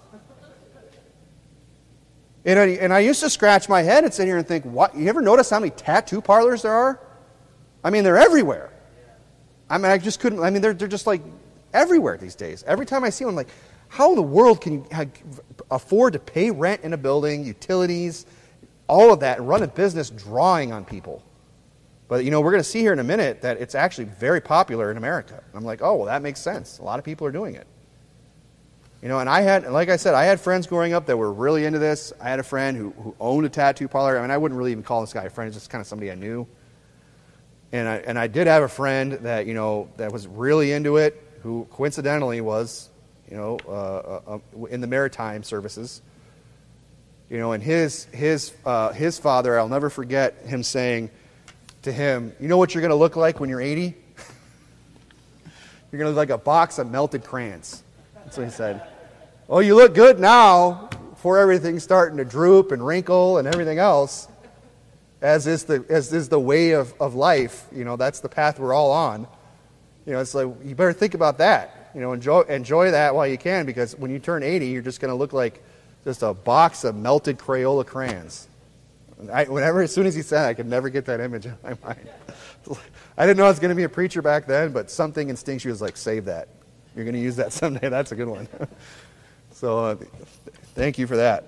Speaker 3: And I used to scratch my head and sit here and think, what? You ever notice how many tattoo parlors there are? I mean, they're everywhere. I just couldn't, they're just like everywhere these days. Every time I see one, I'm like, how in the world can you afford to pay rent in a building, utilities, all of that, and run a business drawing on people? But, we're going to see here in a minute that it's actually very popular in America. I'm like, oh, well, that makes sense. A lot of people are doing it. And like I said, I had friends growing up that were really into this. I had a friend who owned a tattoo parlor. I wouldn't really even call this guy a friend. It's just kind of somebody I knew. And I did have a friend that, that was really into it, who coincidentally was, in the maritime services. And his father, I'll never forget him saying to him, you know what you're going to look like when you're 80? You're going to look like a box of melted crayons. That's what he said. Oh, you look good now, before everything's starting to droop and wrinkle and everything else, as is the way of life. That's the path we're all on. It's like, you better think about that. Enjoy that while you can, because when you turn 80, you're just going to look like just a box of melted Crayola crayons. As soon as he said it, I could never get that image in my mind. I didn't know I was going to be a preacher back then, but something instinctually was like, save that. You're going to use that someday. That's a good one. So thank you for that.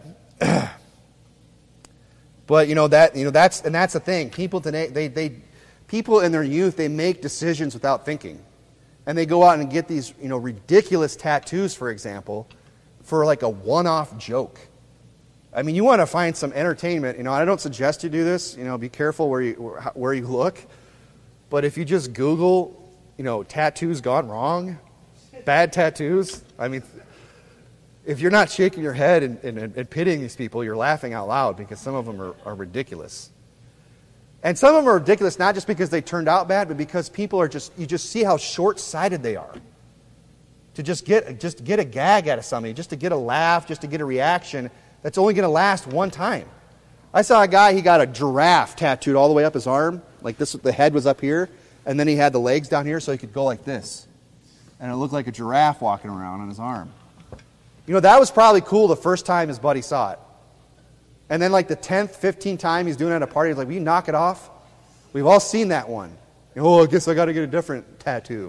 Speaker 3: But that's the thing. People today, people in their youth, they make decisions without thinking, and they go out and get these ridiculous tattoos, for example, for like a one-off joke. You want to find some entertainment. I don't suggest you do this. Be careful where you look. But if you just Google, tattoos gone wrong, bad tattoos. If you're not shaking your head and pitying these people, you're laughing out loud, because some of them are ridiculous. And some of them are ridiculous not just because they turned out bad, but because people you just see how short-sighted they are. To just get a gag out of somebody, just to get a laugh, just to get a reaction, that's only going to last one time. I saw a guy, he got a giraffe tattooed all the way up his arm. Like this, the head was up here, and then he had the legs down here so he could go like this. And it looked like a giraffe walking around on his arm. That was probably cool the first time his buddy saw it. And then like the 10th, 15th time he's doing it at a party, he's like, will you knock it off? We've all seen that one. I guess I got to get a different tattoo.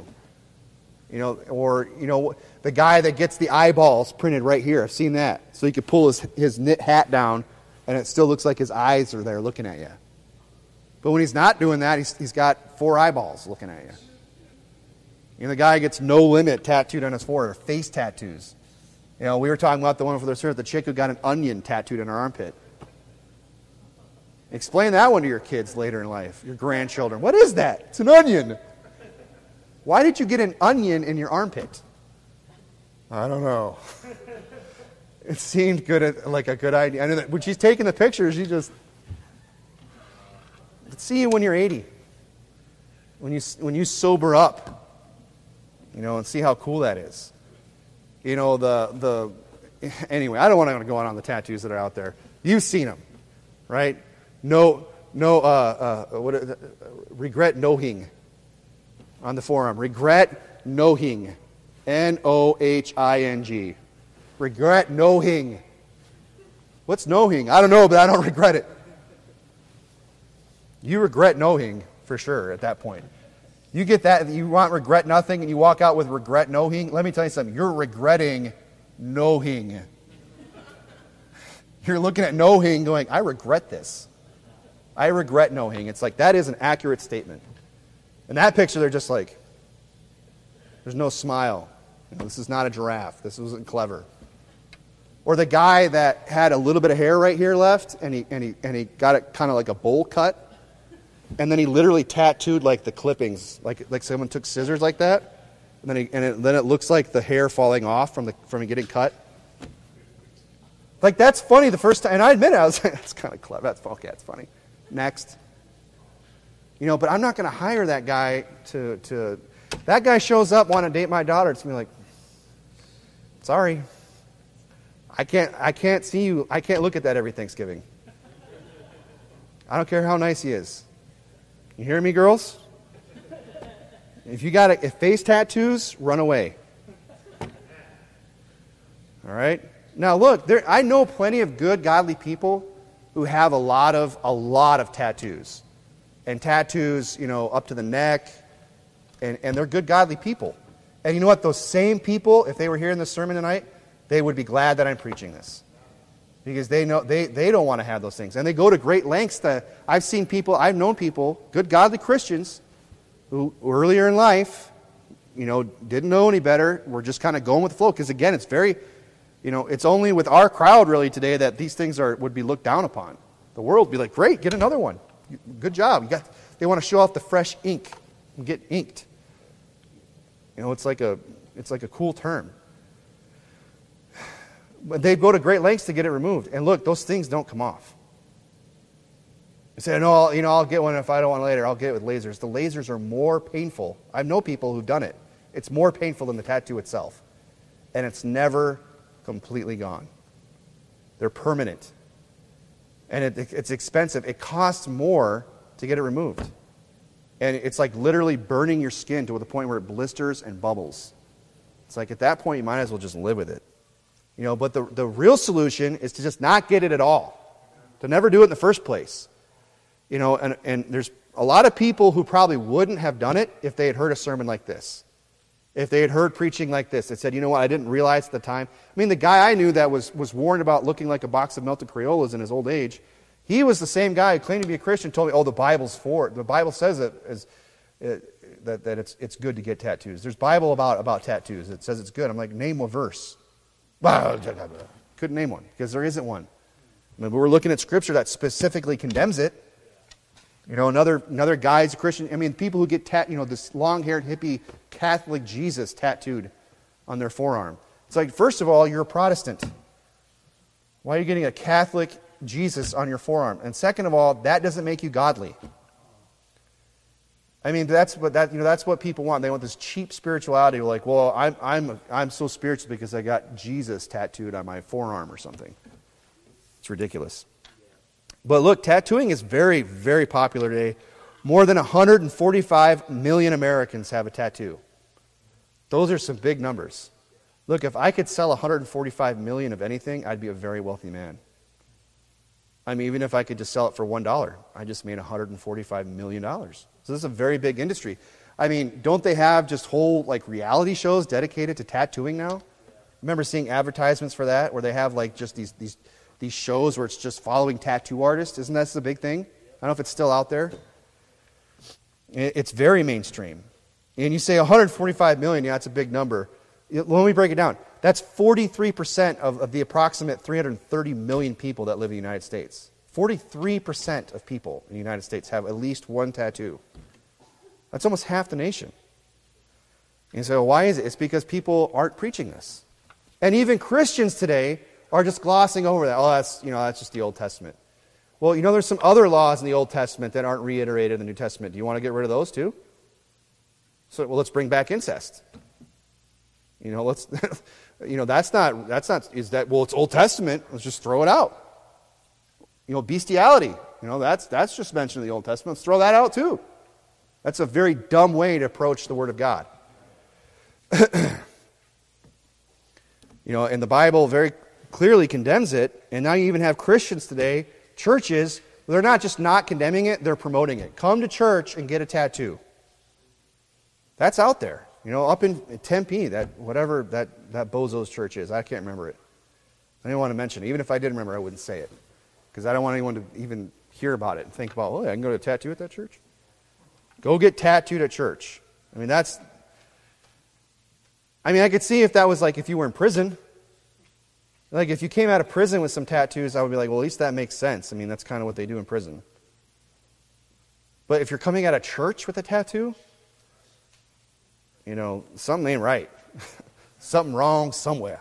Speaker 3: The guy that gets the eyeballs printed right here. I've seen that. So he could pull his knit hat down, and it still looks like his eyes are there looking at you. But when he's not doing that, he's got 4 eyeballs looking at you. The guy gets No Limit tattooed on his forehead, or face tattoos. We were talking about the one for the chick who got an onion tattooed in her armpit. Explain that one to your kids later in life, your grandchildren. What is that? It's an onion. Why did you get an onion in your armpit? I don't know. It seemed good, like a good idea. I know that when she's taking the pictures, she just... Let's see you when you're 80. When you sober up, and see how cool that is. Anyway, I don't want to go on the tattoos that are out there. You've seen them, right? Regret nohing on the forearm. Regret nohing. Nohing. Regret nohing. What's nohing? I don't know, but I don't regret it. You regret nohing for sure at that point. You get that, you want regret nothing, and you walk out with regret nohing. Let me tell you something. You're regretting nohing. You're looking at nohing going, I regret this. I regret nohing. It's like, that is an accurate statement. In that picture, they're just like, there's no smile. This is not a giraffe. This wasn't clever. Or the guy that had a little bit of hair right here left, and he got it kind of like a bowl cut, and then he literally tattooed like the clippings, like someone took scissors like that, and then it looks like the hair falling off from it getting cut. Like, that's funny the first time, and I admit it, I was like, that's kind of clever. That's funny. Next. But I'm not going to hire that guy to that guy shows up wanting to date my daughter. It's going to be like, sorry. I can't see you. I can't look at that every Thanksgiving. I don't care how nice he is. You hear me, girls? If you got face tattoos, run away. All right? Now look, I know plenty of good, godly people who have a lot of tattoos. And tattoos, up to the neck. And they're good, godly people. And you know what? Those same people, if they were hearing this sermon tonight, they would be glad that I'm preaching this. Because they know they don't want to have those things. And they go to great lengths I've known people, good, godly Christians, who earlier in life, didn't know any better, were just kind of going with the flow. Because again, it's very, it's only with our crowd really today that these things would be looked down upon. The world would be like, great, get another one. Good job. They want to show off the fresh ink and get inked. It's like a cool term. But they go to great lengths to get it removed. And look, those things don't come off. You say, no, I'll get one if I don't want it later. I'll get it with lasers. The lasers are more painful. I know people who've done it. It's more painful than the tattoo itself. And it's never completely gone. They're permanent. And it's expensive. It costs more to get it removed. And it's like literally burning your skin to the point where it blisters and bubbles. It's like at that point you might as well just live with it. But the real solution is to just not get it at all. To never do it in the first place. And there's a lot of people who probably wouldn't have done it if they had heard a sermon like this. If they had heard preaching like this. They said, you know what, I didn't realize at the time. I mean, the guy I knew that was warned about looking like a box of melted Crayolas in his old age, he was the same guy who claimed to be a Christian, told me, the Bible's for it. The Bible says that it's good to get tattoos. There's Bible about tattoos. It says it's good. I'm like, name a verse. Couldn't name one because there isn't one. I mean, we're looking at Scripture that specifically condemns it. Another guy's a Christian. I mean, people who get this long-haired hippie Catholic Jesus tattooed on their forearm. It's like, first of all, you're a Protestant. Why are you getting a Catholic Jesus on your forearm? And second of all, that doesn't make you godly. I mean, that's what people want. They want this cheap spirituality. Like, well, I'm so spiritual because I got Jesus tattooed on my forearm or something. It's ridiculous. But look, tattooing is very, very popular today. More than 145 million Americans have a tattoo. Those are some big numbers. Look, if I could sell 145 million of anything, I'd be a very wealthy man. I mean, even if I could just sell it for $1, I just made $145 million. So this is a very big industry. I mean, don't they have just whole reality shows dedicated to tattooing now? I remember seeing advertisements for that where they have just these shows where it's just following tattoo artists. Isn't that the big thing? I don't know if it's still out there. It's very mainstream. And you say 145 million, yeah, that's a big number. Let me break it down. That's 43% of the approximate 330 million people that live in the United States. 43% of people in the United States have at least one tattoo. That's almost half the nation. And so why is it? It's because people aren't preaching this. And even Christians today are just glossing over that. Oh, that's just the Old Testament. Well, there's some other laws in the Old Testament that aren't reiterated in the New Testament. Do you want to get rid of those too? So, let's bring back incest. Let's, that's not, it's Old Testament, let's just throw it out. Bestiality, that's just mentioned in the Old Testament, let's throw that out too. That's a very dumb way to approach the Word of God. And the Bible very clearly condemns it, and now you even have Christians today, churches, they're not just not condemning it, they're promoting it. Come to church and get a tattoo. That's out there. Up in Tempe, that Bozo's church is. I can't remember it. I didn't want to mention it. Even if I did remember, I wouldn't say it. Because I don't want anyone to even hear about it and think about, I can go to a tattoo at that church? Go get tattooed at church. I could see if that was like if you were in prison. Like if you came out of prison with some tattoos, I would be like, well, at least that makes sense. That's kind of what they do in prison. But if you're coming out of church with a tattoo, something ain't right. Something wrong somewhere.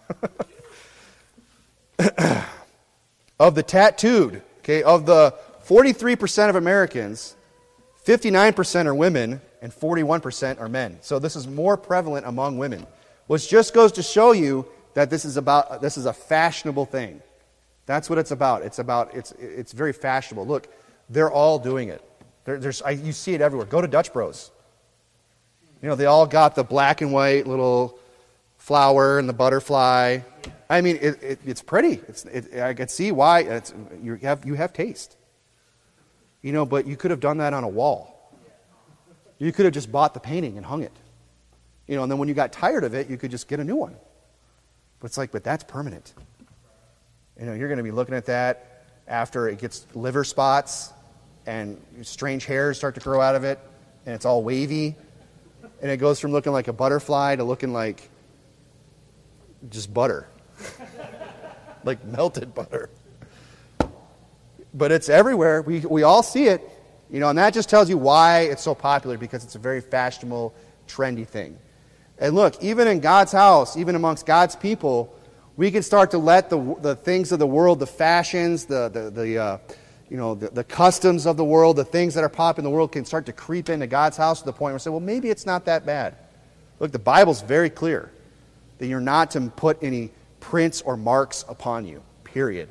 Speaker 3: Of the tattooed, of the 43% of Americans, 59% are women and 41% are men. So this is more prevalent among women, which just goes to show you that this is a fashionable thing. That's what it's about. It's very fashionable. Look, they're all doing it. You see it everywhere. Go to Dutch Bros. They all got the black and white little flower and the butterfly. It's pretty. I can see why. You have taste. But you could have done that on a wall. You could have just bought the painting and hung it. And then when you got tired of it, you could just get a new one. But but that's permanent. You're going to be looking at that after it gets liver spots and strange hairs start to grow out of it, and it's all wavy. And it goes from looking like a butterfly to looking like just butter. Like melted butter. But it's everywhere. We all see it. And that just tells you why it's so popular, because it's a very fashionable, trendy thing. And look, even in God's house, even amongst God's people, we can start to let the things of the world, the fashions, the customs of the world, the things that are popular in the world can start to creep into God's house to the point where we say, well, maybe it's not that bad. Look, the Bible's very clear that you're not to put any prints or marks upon you, period.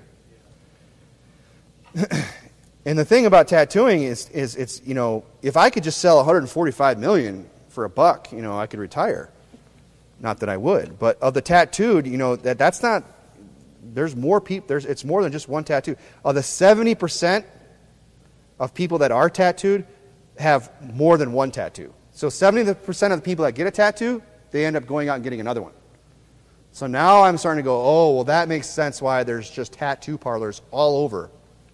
Speaker 3: And the thing about tattooing is it's, if I could just sell 145 million for a buck, I could retire. Not that I would, but of the tattooed, that's not. There's more people. It's more than just one tattoo. Of the 70% of people that are tattooed have more than one tattoo. So 70% of the people that get a tattoo, they end up going out and getting another one. So now I'm starting to go, oh, well, that makes sense why there's just tattoo parlors all over.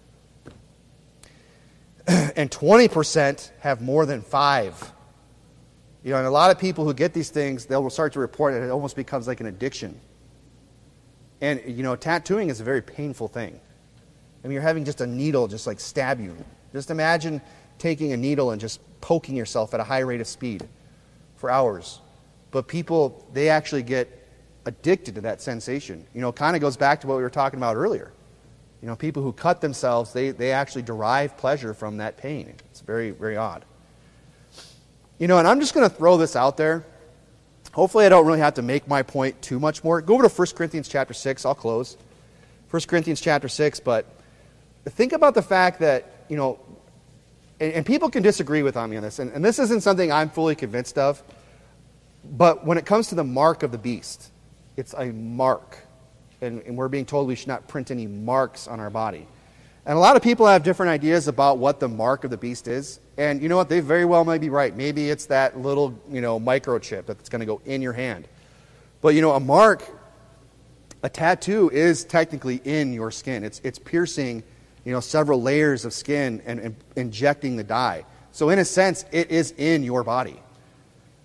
Speaker 3: And 20% have more than 5. And a lot of people who get these things, they'll start to report it almost becomes like an addiction. And, tattooing is a very painful thing. You're having just a needle just like stab you. Just imagine taking a needle and just poking yourself at a high rate of speed for hours. But people, they actually get addicted to that sensation. Kind of goes back to what we were talking about earlier. People who cut themselves, they actually derive pleasure from that pain. It's very, very odd. And I'm just going to throw this out there. Hopefully I don't really have to make my point too much more. Go over to 1 Corinthians chapter 6. I'll close. 1 Corinthians chapter 6. But think about the fact that, and people can disagree with me on this. And this isn't something I'm fully convinced of. But when it comes to the mark of the beast, it's a mark. And we're being told we should not print any marks on our body. And a lot of people have different ideas about what the mark of the beast is. And you know what? They very well might be right. Maybe it's that little, microchip that's going to go in your hand. But, a mark, a tattoo is technically in your skin. It's piercing, several layers of skin and injecting the dye. So in a sense, it is in your body.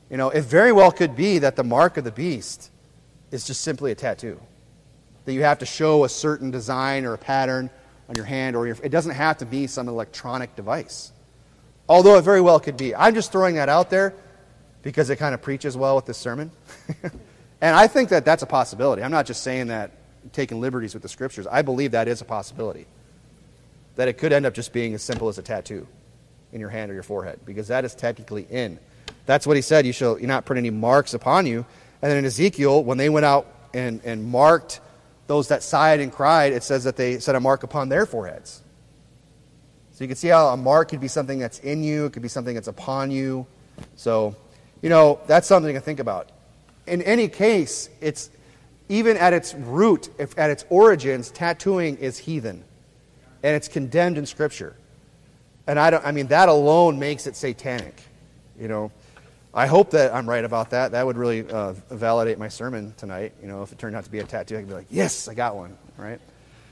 Speaker 3: It very well could be that the mark of the beast is just simply a tattoo. That you have to show a certain design or a pattern on your hand, or it doesn't have to be some electronic device. Although it very well could be. I'm just throwing that out there because it kind of preaches well with this sermon. And I think that that's a possibility. I'm not just saying that, taking liberties with the Scriptures. I believe that is a possibility. That it could end up just being as simple as a tattoo in your hand or your forehead, because that is technically in. That's what he said, you shall not put any marks upon you. And then in Ezekiel, when they went out and marked those that sighed and cried, it says that they set a mark upon their foreheads. So you can see how a mark could be something that's in you, it could be something that's upon you. So, that's something to think about. In any case, it's even at its root, at its origins, tattooing is heathen. And it's condemned in Scripture. And that alone makes it satanic. I hope that I'm right about that. That would really validate my sermon tonight. If it turned out to be a tattoo, I could be like, yes, I got one, right?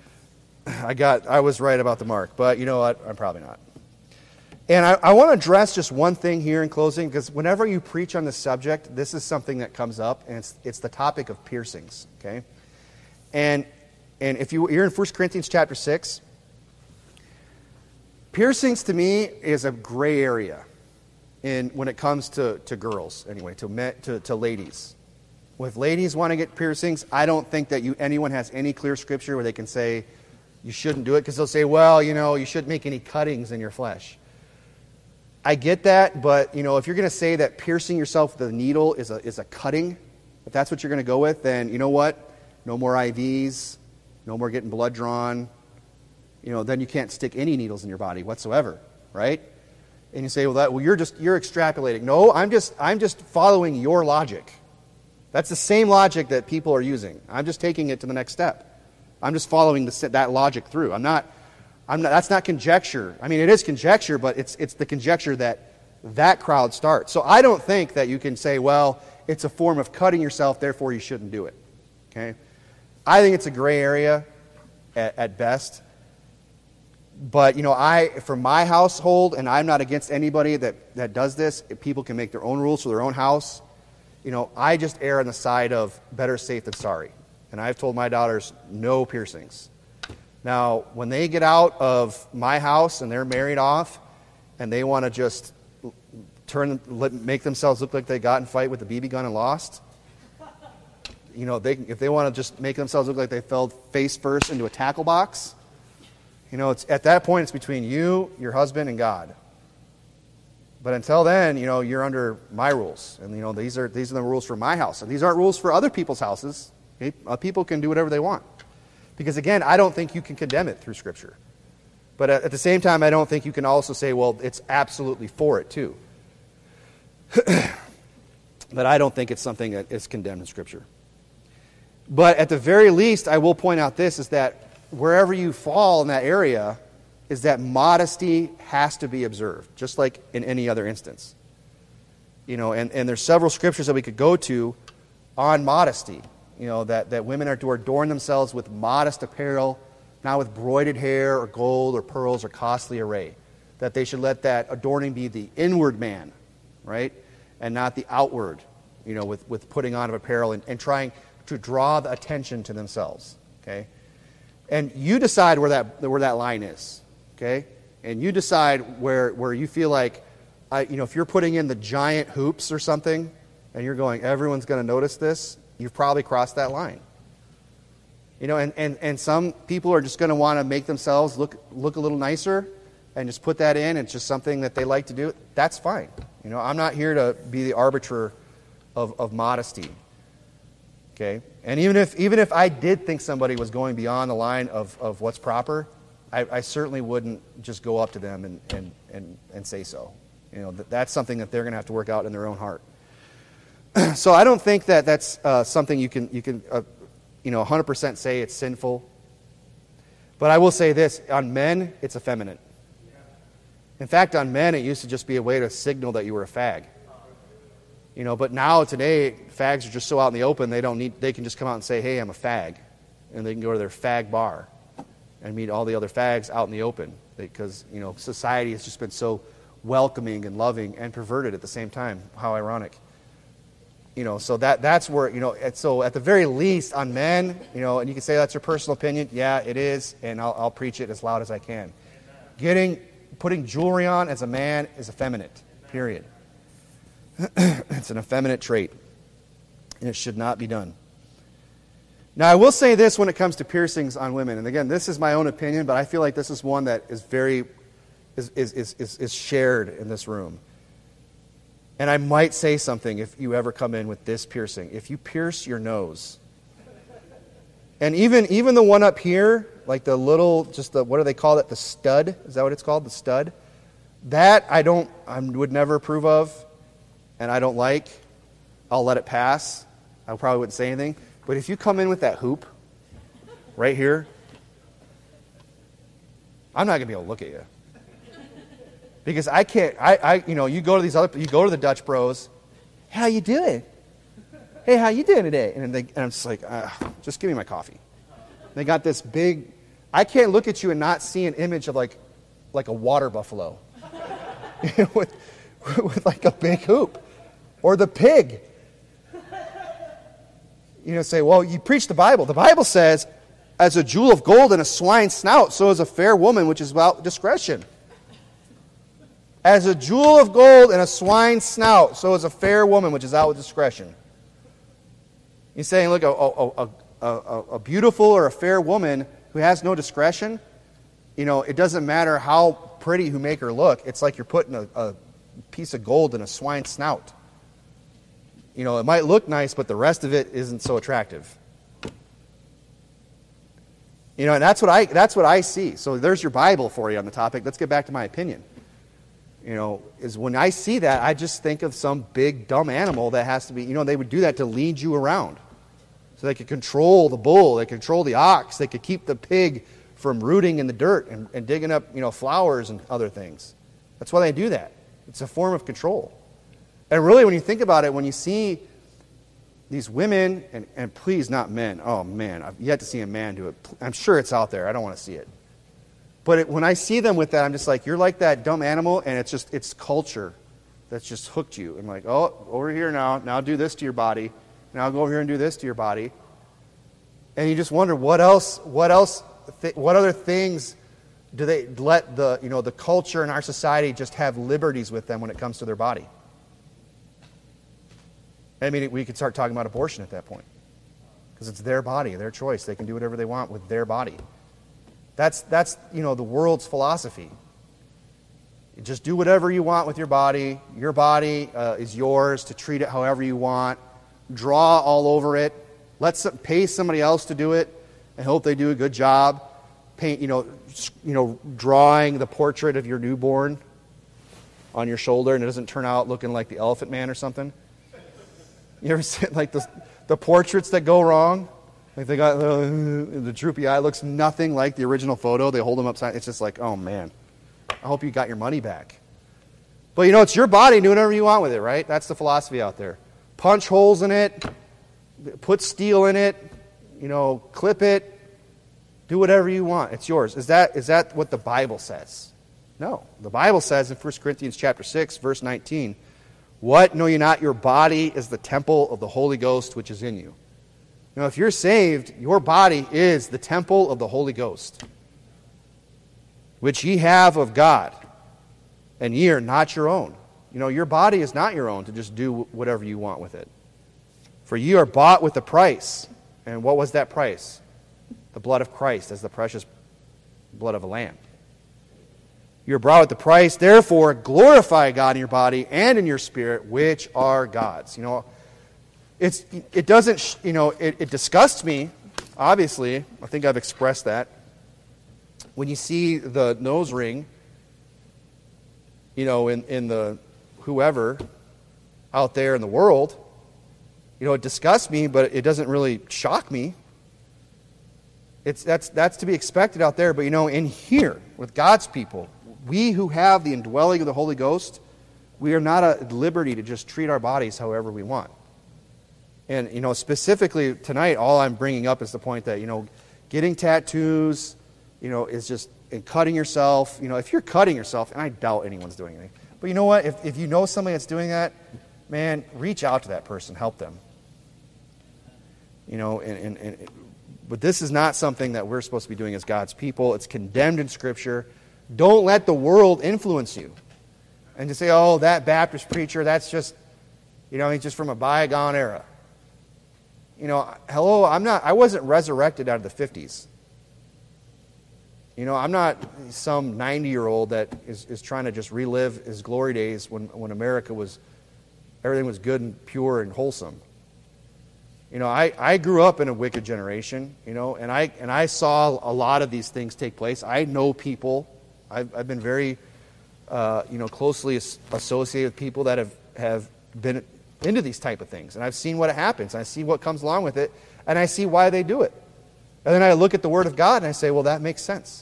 Speaker 3: I was right about the mark, but you know what? I'm probably not. And I want to address just one thing here in closing, because whenever you preach on this subject, this is something that comes up, and it's the topic of piercings, okay? And if you're in 1 Corinthians chapter 6, piercings to me is a gray area when it comes to girls, anyway, to ladies. If ladies want to get piercings, I don't think that anyone has any clear scripture where they can say you shouldn't do it, because they'll say, well, you shouldn't make any cuttings in your flesh. I get that, but if you're going to say that piercing yourself with a needle is a cutting, if that's what you're going to go with, then you know what? No more IVs, no more getting blood drawn. Then you can't stick any needles in your body whatsoever, right? And you say, well, you're extrapolating. No, I'm just following your logic. That's the same logic that people are using. I'm just taking it to the next step. I'm just following that logic through. That's not conjecture. It is conjecture, but it's the conjecture that crowd starts. So I don't think that you can say, well, it's a form of cutting yourself, therefore you shouldn't do it. Okay? I think it's a gray area at best. But, for my household, and I'm not against anybody that does this, if people can make their own rules for their own house, I just err on the side of better safe than sorry. And I've told my daughters, no piercings. Now, when they get out of my house and they're married off, and they want to just make themselves look like they got in a fight with a BB gun and lost, if they want to just make themselves look like they fell face first into a tackle box, it's at that point it's between you, your husband, and God. But until then, you're under my rules, and these are the rules for my house, and these aren't rules for other people's houses. Okay? People can do whatever they want, because again, I don't think you can condemn it through Scripture. But at the same time, I don't think you can also say, well, it's absolutely for it too. But I don't think it's something that is condemned in Scripture. But at the very least, I will point out this, is that wherever you fall in that area, is that modesty has to be observed, just like in any other instance. And there's several scriptures that we could go to on modesty, that women are to adorn themselves with modest apparel, not with broided hair or gold or pearls or costly array, that they should let that adorning be the inward man, right, and not the outward, with putting on of apparel and trying to draw the attention to themselves, okay? And you decide where that line is, okay? And you decide where you feel like, if you're putting in the giant hoops or something, and you're going, everyone's going to notice this, you've probably crossed that line. And some people are just going to want to make themselves look a little nicer, and just put that in. It's just something that they like to do. That's fine. I'm not here to be the arbiter of modesty. Okay, and even if I did think somebody was going beyond the line of what's proper, I certainly wouldn't just go up to them and say so. That's something that they're going to have to work out in their own heart. So I don't think that's something you can 100% say it's sinful. But I will say this: on men, it's effeminate. In fact, on men, it used to just be a way to signal that you were a fag. But now today, fags are just so out in the open, they can just come out and say, hey, I'm a fag. And they can go to their fag bar and meet all the other fags out in the open. Because, society has just been so welcoming and loving and perverted at the same time. How ironic. So that's where, so at the very least on men, and you can say that's your personal opinion. Yeah, it is, and I'll preach it as loud as I can. Putting jewelry on as a man is effeminate, period. It's an effeminate trait, and it should not be done. Now, I will say this when it comes to piercings on women, and again, this is my own opinion, but I feel like this is one that is is shared in this room. And I might say something if you ever come in with this piercing. If you pierce your nose, and even the one up here, like the little, what do they call it? The stud? Is that what it's called? The stud? That I would never approve of, and I don't like. I'll let it pass. I probably wouldn't say anything. But if you come in with that hoop right here, I'm not going to be able to look at you. Because I can't, you go to the Dutch Bros. Hey, how you doing? Hey, how you doing today? And I'm just like, just give me my coffee. They got this big, I can't look at you and not see an image of like a water buffalo. with like a big hoop. Or the pig. Say, well, you preach the Bible. The Bible says, as a jewel of gold in a swine's snout, so is a fair woman, which is without discretion. As a jewel of gold in a swine's snout, so is a fair woman, which is out with discretion. He's saying, look, a beautiful or a fair woman who has no discretion, it doesn't matter how pretty you make her look. It's like you're putting a piece of gold in a swine's snout. It might look nice, but the rest of it isn't so attractive. And that's what I see. So there's your Bible for you on the topic. Let's get back to my opinion. Is when I see that, I just think of some big, dumb animal that has to be, they would do that to lead you around. So they could control the bull, they could control the ox, they could keep the pig from rooting in the dirt and digging up, flowers and other things. That's why they do that. It's a form of control. And really, when you think about it, when you see these women, and please not men, oh man, I've yet to see a man do it. I'm sure it's out there. I don't want to see it. But when I see them with that, I'm just like, you're like that dumb animal, and it's culture that's just hooked you. I'm like, oh, over here now do this to your body. Now go over here and do this to your body. And you just wonder, what other things do they let the culture in our society just have liberties with them when it comes to their body? I mean, we could start talking about abortion at that point. Because it's their body, their choice. They can do whatever they want with their body. That's the world's philosophy. You just do whatever you want with your body. Your body is yours to treat it however you want. Draw all over it. Pay somebody else to do it and hope they do a good job. Paint, drawing the portrait of your newborn on your shoulder, and it doesn't turn out looking like the Elephant Man or something. You ever see like the portraits that go wrong? Like they got the droopy eye, looks nothing like the original photo. They hold them upside. It's just like, oh man, I hope you got your money back. But it's your body. Do whatever you want with it, right? That's the philosophy out there. Punch holes in it, put steel in it, clip it, do whatever you want. It's yours. Is that what the Bible says? No. The Bible says in 1 Corinthians chapter 6, verse 19, what? Know ye not your body is the temple of the Holy Ghost which is in you? If you're saved, your body is the temple of the Holy Ghost, which ye have of God, and ye are not your own. Your body is not your own to just do whatever you want with it. For ye are bought with a price. And what was that price? The blood of Christ, as the precious blood of a lamb. You're brought with the price, therefore glorify God in your body and in your spirit, which are God's. It doesn't, it disgusts me, obviously. I think I've expressed that. When you see the nose ring, in the whoever out there in the world, it disgusts me, but it doesn't really shock me. That's to be expected out there. But in here, with God's people, we who have the indwelling of the Holy Ghost, we are not at liberty to just treat our bodies however we want. And, specifically tonight, all I'm bringing up is the point that, getting tattoos, is just, and cutting yourself. If you're cutting yourself, and I doubt anyone's doing anything, but you know what? If you know somebody that's doing that, man, reach out to that person, help them. But this is not something that we're supposed to be doing as God's people. It's condemned in Scripture. Don't let the world influence you. And to say, oh, that Baptist preacher, that's just, he's just from a bygone era. Hello, I wasn't resurrected out of the 50s. I'm not some 90-year-old that is trying to just relive his glory days when America everything was good and pure and wholesome. I grew up in a wicked generation, and I saw a lot of these things take place. I know people. I've been very, closely associated with people that have been into these type of things, and I've seen what happens. I see what comes along with it, and I see why they do it. And then I look at the Word of God and I say, well, that makes sense.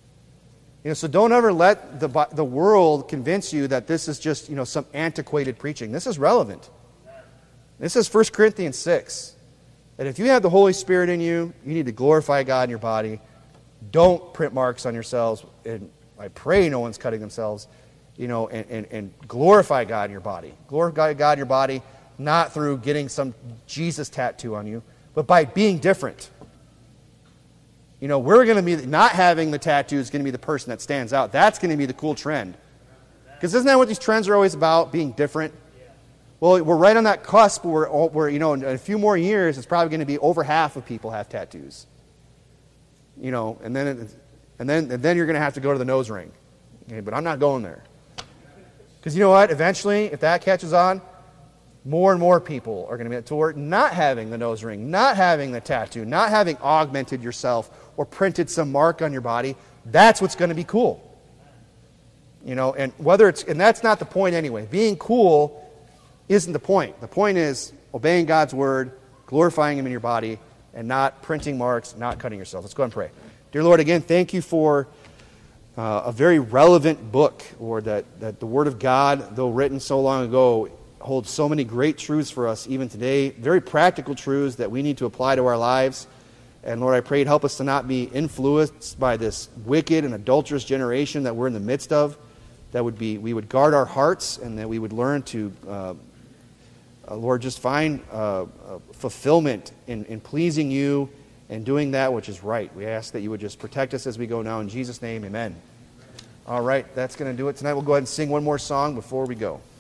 Speaker 3: So don't ever let the world convince you that this is just some antiquated preaching. This is relevant. This is 1 Corinthians 6. That if you have the Holy Spirit in you, you need to glorify God in your body. Don't print marks on yourselves. And I pray no one's cutting themselves. And glorify God in your body. Glorify God in your body, not through getting some Jesus tattoo on you, but by being different. We're going to be, not having the tattoo is going to be the person that stands out. That's going to be the cool trend. Because isn't that what these trends are always about, being different? Well, we're right on that cusp where in a few more years, it's probably going to be over half of people have tattoos. And then you're going to have to go to the nose ring. Okay, but I'm not going there. Because you know what? Eventually, if that catches on, more and more people are going to be toward not having the nose ring, not having the tattoo, not having augmented yourself or printed some mark on your body. That's what's going to be cool. And that's not the point anyway. Being cool isn't the point. The point is obeying God's word, glorifying Him in your body, and not printing marks, not cutting yourself. Let's go ahead and pray. Dear Lord, again, thank you for a very relevant book, Lord, that the Word of God, though written so long ago, holds so many great truths for us even today, very practical truths that we need to apply to our lives. And Lord, I pray you'd help us to not be influenced by this wicked and adulterous generation that we're in the midst of, we would guard our hearts, and that we would learn to Lord, just find fulfillment in pleasing you and doing that which is right. We ask that you would just protect us as we go now. In Jesus' name, amen. All right, that's going to do it tonight. We'll go ahead and sing one more song before we go.